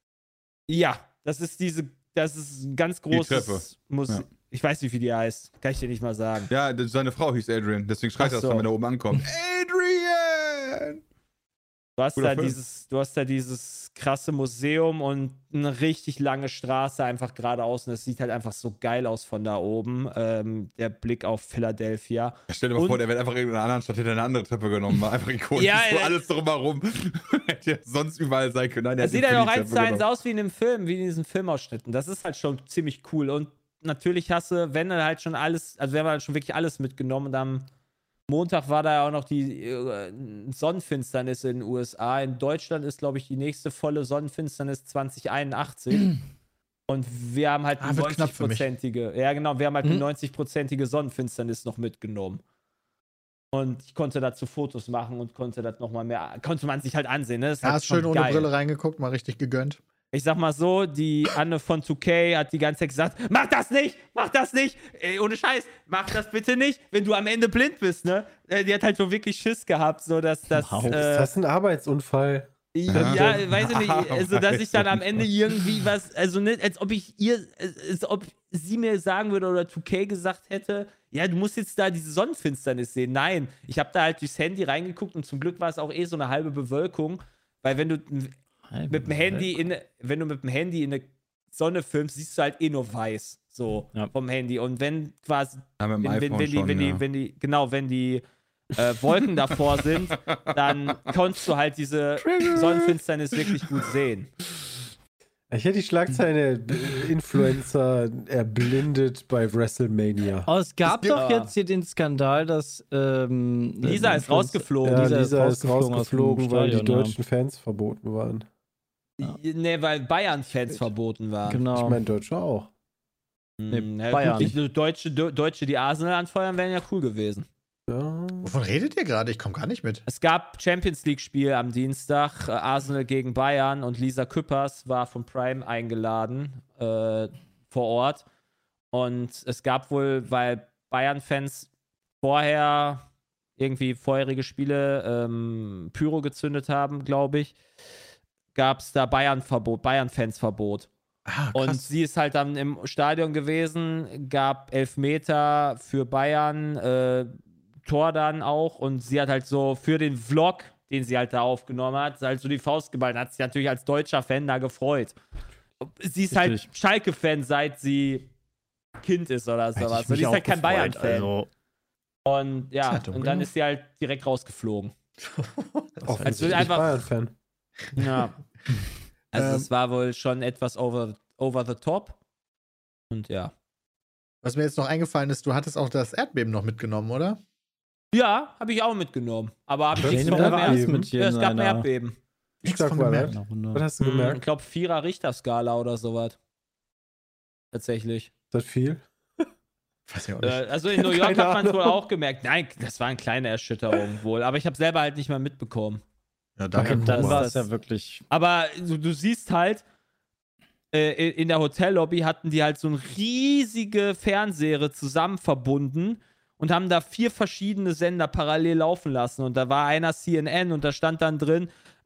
Das ist ein ganz
Treppe.
großes
Ja.
Ich weiß nicht, wie die heißt. Kann ich dir nicht mal sagen.
Ja, seine Frau hieß Adrian, deswegen schreit er
Ach
das
so.
dann, wenn er oben ankommt. Adrian!
Du hast,
Guter
da
Film.
du hast da dieses krasse Museum und eine richtig lange Straße einfach geradeaus und es sieht halt einfach so geil aus von da oben. Der Blick auf Philadelphia.
Stell dir mal
Und-
vor, der wäre einfach in einer anderen Stadt, hätte eine andere Treppe genommen. War einfach ikonisch.
Ja,
so
ey.
alles drumherum. Hätte ja sonst überall sein können. Nein, der
Es
hat
sieht
die
halt auch
Treppe
1:1
genommen.
aus wie in dem Film, wie in diesen Filmausschnitten. Das ist halt schon ziemlich cool. Und natürlich hast du, wenn du halt schon alles, also wir haben halt schon wirklich alles mitgenommen und am Montag war da ja auch noch die Sonnenfinsternis in den USA. In Deutschland ist, glaube ich, die nächste volle Sonnenfinsternis 2081. Und wir haben halt die
wird knapp für mich.
90-prozentige, ja genau, wir haben halt die 90-prozentige Sonnenfinsternis noch mitgenommen. Und ich konnte dazu Fotos machen und konnte das nochmal mehr, konnte man sich halt ansehen. Ne? Das ist
Ja,
halt
hast schön
schon
ohne
geil.
Brille reingeguckt, mal richtig gegönnt.
Ich sag mal so, die Anne von 2K hat die ganze Zeit gesagt, mach das nicht, ey, ohne Scheiß, mach das bitte nicht, wenn du am Ende blind bist, ne? Die hat halt so wirklich Schiss gehabt, so dass das,
Wow.
Ist das ein Arbeitsunfall?
ja, weiß ich nicht, also dass ich dann am Ende irgendwie was, also nicht, als ob sie mir sagen würde oder 2K gesagt hätte, ja, du musst jetzt da diese Sonnenfinsternis sehen. Nein, ich habe da halt durchs Handy reingeguckt und zum Glück war es auch so eine halbe Bewölkung, weil wenn du mit dem Handy in eine Sonne filmst, siehst du halt eh nur weiß, so
Ja.
vom Handy. Und wenn quasi,
Ja, mit dem
wenn
iPhone
die,
schon,
wenn die,
ja.
wenn die, genau, wenn die Wolken davor sind, dann konntest du halt diese Sonnenfinsternis wirklich gut sehen.
Ich hätte die Schlagzeile Influencer erblindet bei WrestleMania.
Oh, es gab
gibt-
doch jetzt hier den Skandal, dass
Lisa ist rausgeflogen.
Ja,
Lisa
Lisa
ist
ist
rausgeflogen
rausgeflogen,
aus dem
weil die
Stadion, ja.
deutschen Fans verboten waren.
Ne, weil Bayern-Fans verboten waren.
Genau.
Ich meine, Deutsche auch.
Nee,
Ja,
Bayern.
gut, die Deutsche, die Arsenal anfeuern, wären ja cool gewesen.
Ja.
Wovon redet ihr gerade? Ich komme gar nicht mit.
Es gab Champions League-Spiel am Dienstag, Arsenal gegen Bayern und Lisa Küppers war von Prime eingeladen vor Ort. Und es gab wohl, weil Bayern-Fans vorherige Spiele Pyro gezündet haben, glaube ich, gab es da Bayern-Fans-Verbot.
Ah,
Und sie ist halt dann im Stadion gewesen, gab Elfmeter für Bayern, Tor dann auch. Und sie hat halt so für den Vlog, den sie halt da aufgenommen hat, halt so die Faust geballt. Hat sich natürlich als deutscher Fan da gefreut. Sie ist halt
Richtig.
Schalke-Fan, seit sie Kind ist oder sowas. Und die ist halt kein Bayern-Fan.
Also,
Und ja,
Tja, dumm
und dann
genug.
ist sie halt direkt rausgeflogen.
Offensichtlich
einfach-
Bayern-Fan.
Ja. Also
Ähm.
es war wohl schon etwas over the top. Und ja.
Was mir jetzt noch eingefallen ist, du hattest auch das Erdbeben noch mitgenommen, oder?
Ja, habe ich auch mitgenommen. Aber habe ich
Das
nichts
ist
von
ein
gemerkt.
Erdbeben.
mit hier
Ja, es
in
gab ein
einer-
Erdbeben.
Nichts
Sag
von
mal,
gemerkt.
einer Runde.
Was hast du
Ich
gemerkt?
glaube, 4er Richterskala oder sowas. Tatsächlich.
Ist das viel?
Weiß ich auch nicht.
Also in New York
Keine
hat man es wohl
Ahnung.
auch gemerkt. Nein, das war eine kleine Erschütterung wohl. Aber ich habe selber halt nicht mal mitbekommen.
Ja,
Okay,
danke.
dann
Ruhe.
war es ja wirklich.
Aber du siehst halt, in der Hotellobby hatten die halt so eine riesige Fernseher zusammen verbunden und haben da 4 verschiedene Sender parallel laufen lassen. Und da war einer CNN und da stand dann drin,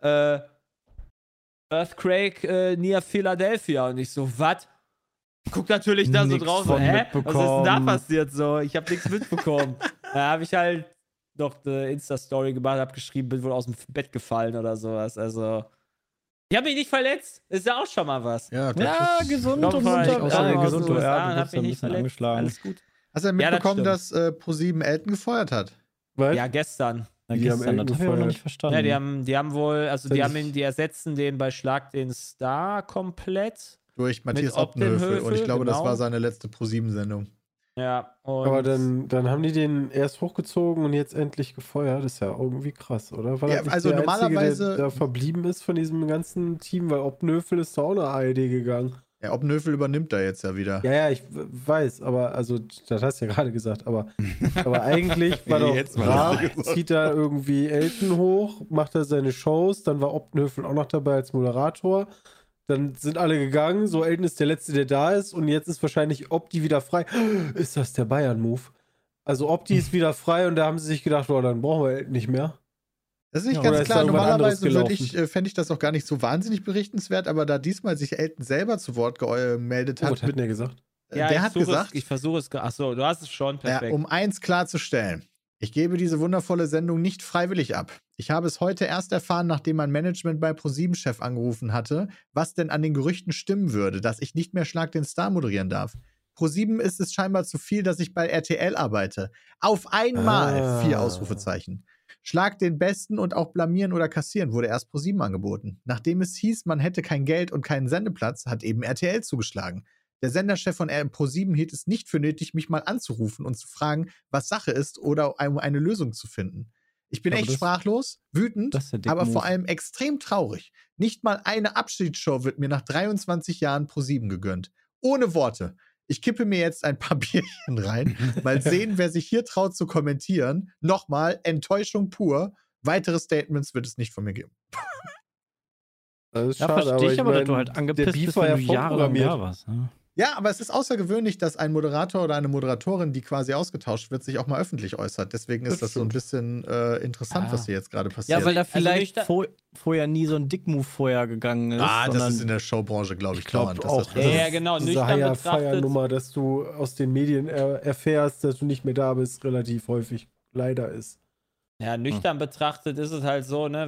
Earthquake near Philadelphia. Und ich so, was? Guck natürlich da so
Nix
drauf,
von
was ist denn da
mitbekommen.
passiert? So, ich habe nichts mitbekommen. Da habe ich halt noch eine Insta-Story gemacht, habe geschrieben, bin wohl aus dem Bett gefallen oder sowas. Also, ich habe mich nicht verletzt. Ist ja auch schon mal was.
Ja,
Ja, gesund
Komm
und
von
munter.
aus
Ja,
den
gesund,
USA
ja,
und
du
hab
bist
mich
ein
nicht
bisschen
verletzt.
angeschlagen.
Alles gut.
Hast du ja
Ja, das
mitbekommen,
stimmt.
dass Pro7 Elton gefeuert hat?
Was?
Ja, gestern.
Ja,
Die haben
gestern, das
Elton
habe ich aber noch
gefeuert.
nicht verstanden.
Ja, die haben wohl, also die
Find
haben
ich-
ihn, die ersetzen den bei Schlag den Star komplett.
Durch Matthias
Mit
Optenhöfel. Und ich
Optenhöfel,
glaube, das
genau.
war seine letzte Pro7-Sendung.
Ja, und
Aber dann haben die den erst hochgezogen und jetzt endlich gefeuert. Das ist ja irgendwie krass, oder? War
Ja,
das nicht
also
der
normalerweise-
Einzige, der da verblieben ist von diesem ganzen Team, weil Optenhöfel ist da auch nach ARD gegangen.
Ja, Optenhöfel übernimmt da jetzt ja wieder.
Ja, ich weiß, aber, also, das hast du ja gerade gesagt, aber eigentlich war doch
Jetzt mal
Raab,
gesagt.
zieht da irgendwie Elton hoch, macht da seine Shows, dann war Optenhöfel auch noch dabei als Moderator. Dann sind alle gegangen, so Elton ist der Letzte, der da ist und jetzt ist wahrscheinlich Opti wieder frei. Ist das der Bayern-Move? Also Opti ist wieder frei und da haben sie sich gedacht, oh, dann brauchen wir Elton nicht mehr.
Das ist nicht
Ja,
ganz
oder ist
klar.
da irgendwas anderes
Normalerweise fände ich das auch gar nicht so wahnsinnig berichtenswert, aber da diesmal sich Elton selber zu Wort gemeldet
Oh,
hat,
was hat denn der gesagt?
ja,
der hat gesagt,
ich versuche es, achso, du hast es schon,
ja,
perfekt.
um eins klarzustellen, ich gebe diese wundervolle Sendung nicht freiwillig ab. Ich habe es heute erst erfahren, nachdem mein Management bei ProSieben-Chef angerufen hatte, was denn an den Gerüchten stimmen würde, dass ich nicht mehr Schlag den Star moderieren darf. ProSieben ist es scheinbar zu viel, dass ich bei RTL arbeite. Auf einmal 4 Ausrufezeichen. Schlag den Besten und auch blamieren oder kassieren wurde erst ProSieben angeboten. Nachdem es hieß, man hätte kein Geld und keinen Sendeplatz, hat eben RTL zugeschlagen. Der Senderchef von Pro7 hielt es nicht für nötig, mich mal anzurufen und zu fragen, was Sache ist oder um eine Lösung zu finden. Ich bin
Aber
echt
das-
sprachlos, wütend,
das ist der dicke
aber vor
Move.
allem extrem traurig. Nicht mal eine Abschiedsshow wird mir nach 23 Jahren Pro7 gegönnt. Ohne Worte. Ich kippe mir jetzt ein paar Bierchen rein. Mal sehen, wer sich hier traut zu kommentieren. Nochmal, Enttäuschung pur. Weitere Statements wird es nicht von mir geben.
Das ist
Ja,
schade,
verstehe ich aber, dass
mein,
du halt angepisst
der Beef
bist,
war
wenn
ja
du jahrelang
vorprogrammiert.
da warst. Ne?
Ja, aber es ist außergewöhnlich, dass ein Moderator oder eine Moderatorin, die quasi ausgetauscht wird, sich auch mal öffentlich äußert. Deswegen ist das so ein bisschen interessant,
Ah.
was hier jetzt gerade passiert.
Ja, weil da
Also
vielleicht
nicht
vorher nie so ein Dickmove vorher gegangen ist.
das
sondern
ist in der Showbranche, glaube ich,
Ich glaube
dauernd, dass
auch,
das
dass
Ja, genau,
diese
nüchtern betrachtet.
Hire-Fire-Nummer, dass du aus den Medien erfährst, dass du nicht mehr da bist, relativ häufig leider ist.
Ja, nüchtern betrachtet ist es halt so, ne,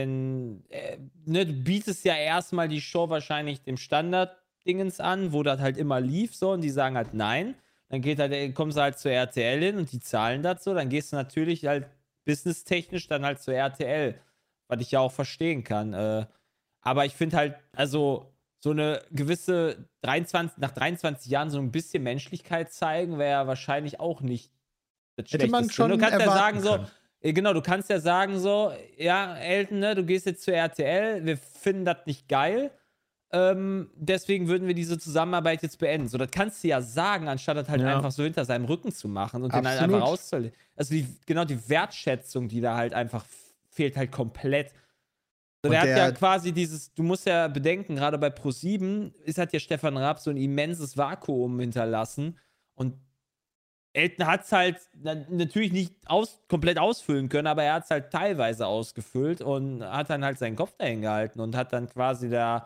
ne, du bietest ja erstmal die Show wahrscheinlich dem Standard-Dingens an, wo das halt immer lief, so, und die sagen halt nein. Dann kommst du halt zur RTL hin und die zahlen das so, dann gehst du natürlich halt businesstechnisch dann halt zur RTL, was ich ja auch verstehen kann. Aber ich finde halt, also, so eine gewisse nach 23 Jahren so ein bisschen Menschlichkeit zeigen, wäre ja wahrscheinlich auch nicht das
Hätte man
Schlechteste.
schon
Du kannst ja sagen
erwarten
so,
können.
genau, du kannst ja sagen so, ja, Elton, ne, du gehst jetzt zur RTL, wir finden das nicht geil, deswegen würden wir diese Zusammenarbeit jetzt beenden. So, das kannst du ja sagen, anstatt das halt
Ja.
einfach so hinter seinem Rücken zu machen und den halt
Absolut.
einfach rauszulegen. Also die Wertschätzung, die da halt einfach fehlt halt komplett. So,
Und
der hat ja
der-
quasi du musst ja bedenken, gerade bei Pro7 hat ja Stefan Raab so ein immenses Vakuum hinterlassen und Elton hat es halt natürlich nicht komplett ausfüllen können, aber er hat es halt teilweise ausgefüllt und hat dann halt seinen Kopf dahin gehalten und hat dann quasi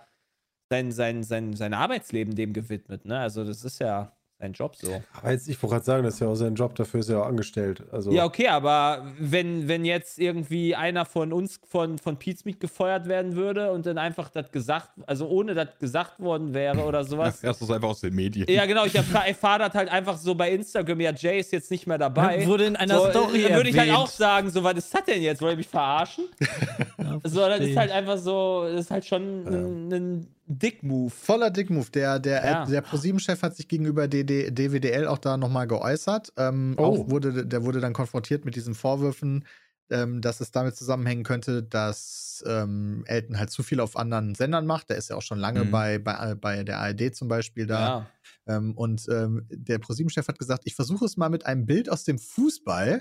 sein Arbeitsleben dem gewidmet. Ne? Also das ist ja sein Job so.
Aber jetzt, ich wollte gerade sagen, das ist ja auch sein Job, dafür ist er auch angestellt. Also,
Ja, okay, aber wenn jetzt irgendwie einer von uns, von Pizmeet gefeuert werden würde und dann einfach das gesagt, also ohne das gesagt worden wäre oder sowas.
Erst das einfach aus den Medien.
Ja, genau, ich erfahre das halt einfach so bei Instagram, ja, Jay ist jetzt nicht mehr dabei.
Wurde in einer
so,
Story
dann würde ich halt
erwähnt.
auch sagen, so, was ist das denn jetzt? Wollt ihr mich verarschen?
Ja,
So, das
verstehe
ist halt einfach so, das ist halt schon ein Dick-Move.
Voller Dickmove. Der
Ja.
ProSieben-Chef hat sich gegenüber DWDL auch da nochmal geäußert. Auch der wurde dann konfrontiert mit diesen Vorwürfen, dass es damit zusammenhängen könnte, dass Elton halt zu viel auf anderen Sendern macht. Der ist ja auch schon lange bei der ARD zum Beispiel da.
Ja.
Der ProSieben-Chef hat gesagt, ich versuche es mal mit einem Bild aus dem Fußball.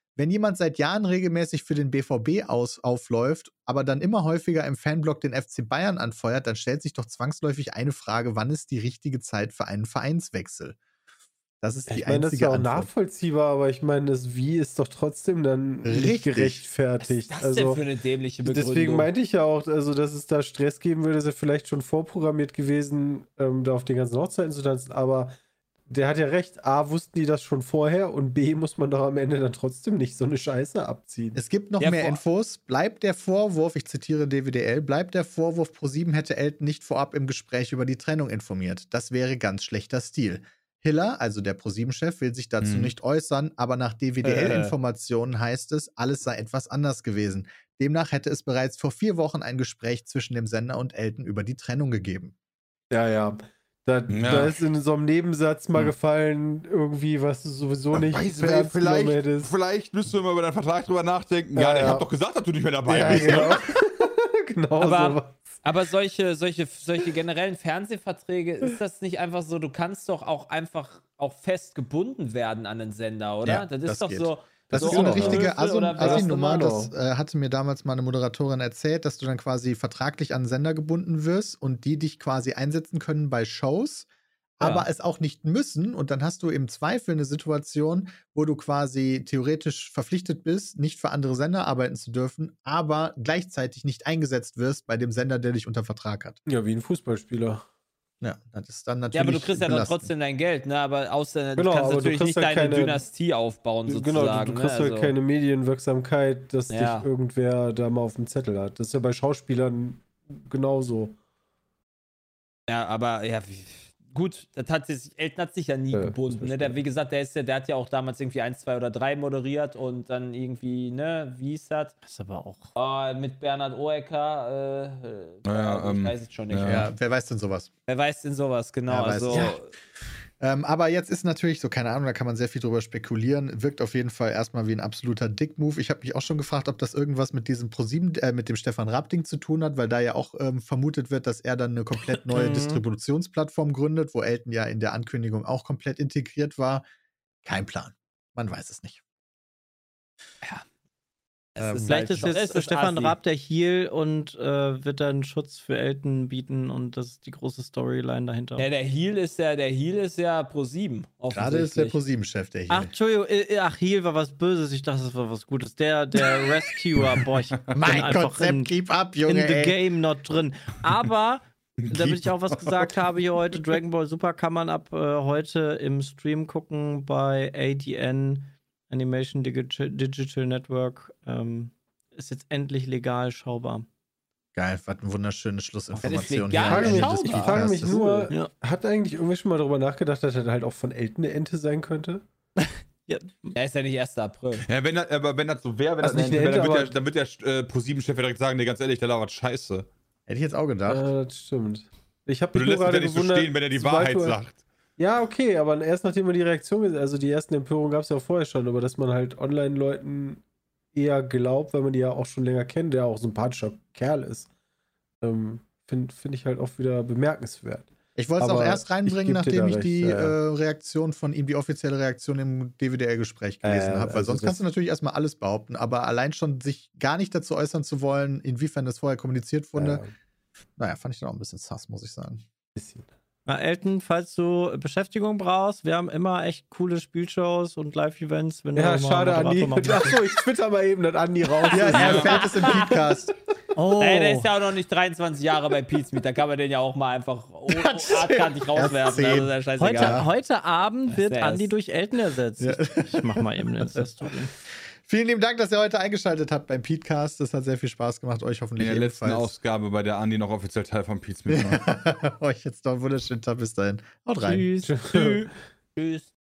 Wenn jemand seit Jahren regelmäßig für den BVB aufläuft, aber dann immer häufiger im Fanblock den FC Bayern anfeuert, dann stellt sich doch zwangsläufig eine Frage, wann ist die richtige Zeit für einen Vereinswechsel? Das ist die
Ich meine, das ist
einzige
ja auch
Antwort.
nachvollziehbar, aber ich meine, das Wie ist doch trotzdem dann nicht
Richtig.
gerechtfertigt.
Was ist das denn für eine dämliche Begründung?
Deswegen meinte ich ja auch, also dass es da Stress geben würde, ist ja vielleicht schon vorprogrammiert gewesen, da auf den ganzen Hochzeiten zu tanzen, aber der hat ja recht, A, wussten die das schon vorher und B, muss man doch am Ende dann trotzdem nicht so eine Scheiße abziehen.
Es gibt noch
Ja,
mehr Infos. Bleibt der Vorwurf, ich zitiere DWDL, bleibt der Vorwurf, ProSieben hätte Elton nicht vorab im Gespräch über die Trennung informiert. Das wäre ganz schlechter Stil. Hiller, also der ProSieben-Chef, will sich dazu nicht äußern, aber nach DWDL-Informationen heißt es, alles sei etwas anders gewesen. Demnach hätte es bereits vor 4 Wochen ein Gespräch zwischen dem Sender und Elton über die Trennung gegeben.
Ja. Da ist in so einem Nebensatz mal gefallen, irgendwie, was du sowieso nicht ernst genommen hättest.
Vielleicht müsst du mal über deinen Vertrag drüber nachdenken. Ja, ich hab doch gesagt, dass du nicht mehr dabei
Ja,
bist.
genau. Genau sowas.
Aber solche generellen Fernsehverträge, ist das nicht einfach so, du kannst doch auch einfach auch fest gebunden werden an den Sender, oder?
Ja,
das ist
das
doch
geht.
so.
Das
so
ist so eine
Onkel
richtige
Höfel oder was
Assi-Nummer.
normal.
Das hatte mir damals mal eine Moderatorin erzählt, dass du dann quasi vertraglich an den Sender gebunden wirst und die dich quasi einsetzen können bei Shows, aber es auch nicht müssen. Und dann hast du im Zweifel eine Situation, wo du quasi theoretisch verpflichtet bist, nicht für andere Sender arbeiten zu dürfen, aber gleichzeitig nicht eingesetzt wirst bei dem Sender, der dich unter Vertrag hat.
Ja, wie ein Fußballspieler.
Ja, das ist dann natürlich.
Ja, aber du kriegst ja dann
belastend.
trotzdem dein Geld, ne? Aber außer
Genau,
du kannst
aber du
natürlich
kriegst
nicht
halt
deine
keine-
Dynastie aufbauen,
Genau,
sozusagen.
du kriegst
ne?
halt
Also,
keine Medienwirksamkeit, dass
Ja.
dich irgendwer da mal auf dem Zettel hat. Das ist ja bei Schauspielern genauso.
Ja, aber gut, Elton hat sich ja nie
Ja,
gebunden. Ne? Der, wie gesagt, der hat ja auch damals irgendwie 1, 2 oder 3 moderiert und dann irgendwie, ne, wie hieß das?
Das ist aber auch.
Mit Bernhard Oecker, ich weiß es schon nicht.
Ja, wer weiß denn sowas?
Wer weiß denn sowas, genau.
Ja, weiß
Also,
es. Ja. Aber jetzt ist natürlich so, keine Ahnung, da kann man sehr viel drüber spekulieren. Wirkt auf jeden Fall erstmal wie ein absoluter Dick-Move. Ich habe mich auch schon gefragt, ob das irgendwas mit diesem ProSieben, mit dem Stefan Raab-Ding zu tun hat, weil da ja auch vermutet wird, dass er dann eine komplett neue Distributionsplattform gründet, wo Elton ja in der Ankündigung auch komplett integriert war. Kein Plan. Man weiß es nicht.
Vielleicht ist jetzt Stefan
assi.
Raab der Heel und wird dann Schutz für Elton bieten und das ist die große Storyline dahinter.
Ja, der Heel ist ja ProSieben.
Gerade ist der ProSieben-Chef der
Ach,
hier.
Entschuldigung, Heel war was Böses. Ich dachte, das war was Gutes. Der Rescuer, boah, ich bin
Mein
einfach
Konzept, keep up, Junge.
in the
ey.
game not drin. Aber, damit ich auch was gesagt habe hier heute, Dragon Ball Super kann man ab heute im Stream gucken bei ADN, Animation Digital Network. Ist jetzt endlich legal schaubar.
Geil, was eine wunderschöne Schlussinformation.
legal
hier.
schaubar.
Ich frage mich
Das ist
nur,
cool.
Ja.
hat eigentlich irgendwer schon mal darüber nachgedacht, dass er halt auch von Elton eine Ente sein könnte?
Er ist ja nicht 1. April.
Ja, aber wenn das so wäre,
Also nicht eine Ente,
dann wird der ProSieben-Chef ja direkt sagen, nee, ganz ehrlich, der labert Scheiße.
Hätte ich jetzt auch gedacht.
Ja, das stimmt. Ich habe
Du
mich nur
lässt ihn ja
gerade
nicht so
gewundert,
stehen, wenn er die
sobald
Wahrheit
du-
sagt.
Ja, okay, aber erst nachdem wir die Reaktion gesehen, also die ersten Empörungen gab es ja auch vorher schon, aber dass man halt Online-Leuten eher glaubt, weil man die ja auch schon länger kennt, der auch ein sympathischer Kerl ist, finde ich halt auch wieder bemerkenswert.
Ich wollte es auch
Aber
erst
ich
reinbringen,
geb dir
nachdem
da
ich
recht,
die
ja.
Reaktion von ihm, die offizielle Reaktion im DWDL-Gespräch gelesen habe. Weil
also
sonst
das-
kannst du natürlich erstmal alles behaupten, aber allein schon sich gar nicht dazu äußern zu wollen, inwiefern das vorher kommuniziert wurde, naja, fand ich dann auch ein bisschen sass, muss ich sagen.
Bisschen.
Na, Elton, falls du Beschäftigung brauchst, wir haben immer echt coole Spielshows und Live-Events. Wenn
Ja,
du mal
schade, Andi.
Moderator machen
Achso, ich twitter mal eben, dass Andi raus
Ja,
ist.
er erfährt es im Podcast.
Oh.
Ey, der ist ja auch noch nicht 23 Jahre bei Pizmeet, da kann man den ja auch mal einfach artkantig rauswerfen.
Erst
Also ist ja scheißegal.
Heute Abend wird
Das
Andi
ist-
durch Elton ersetzt.
Ja.
Ich mach mal eben eine Insta-Story.
Vielen lieben Dank, dass ihr heute eingeschaltet habt beim Podcast. Das hat sehr viel Spaß gemacht. Euch
In
hoffentlich
der letzten
ebenfalls.
Ausgabe, bei der Andi noch offiziell Teil von Pizmeet war.
Euch jetzt noch einen wunderschönen Tag. Bis dahin. Haut rein.
Tschüss.
Tschüss.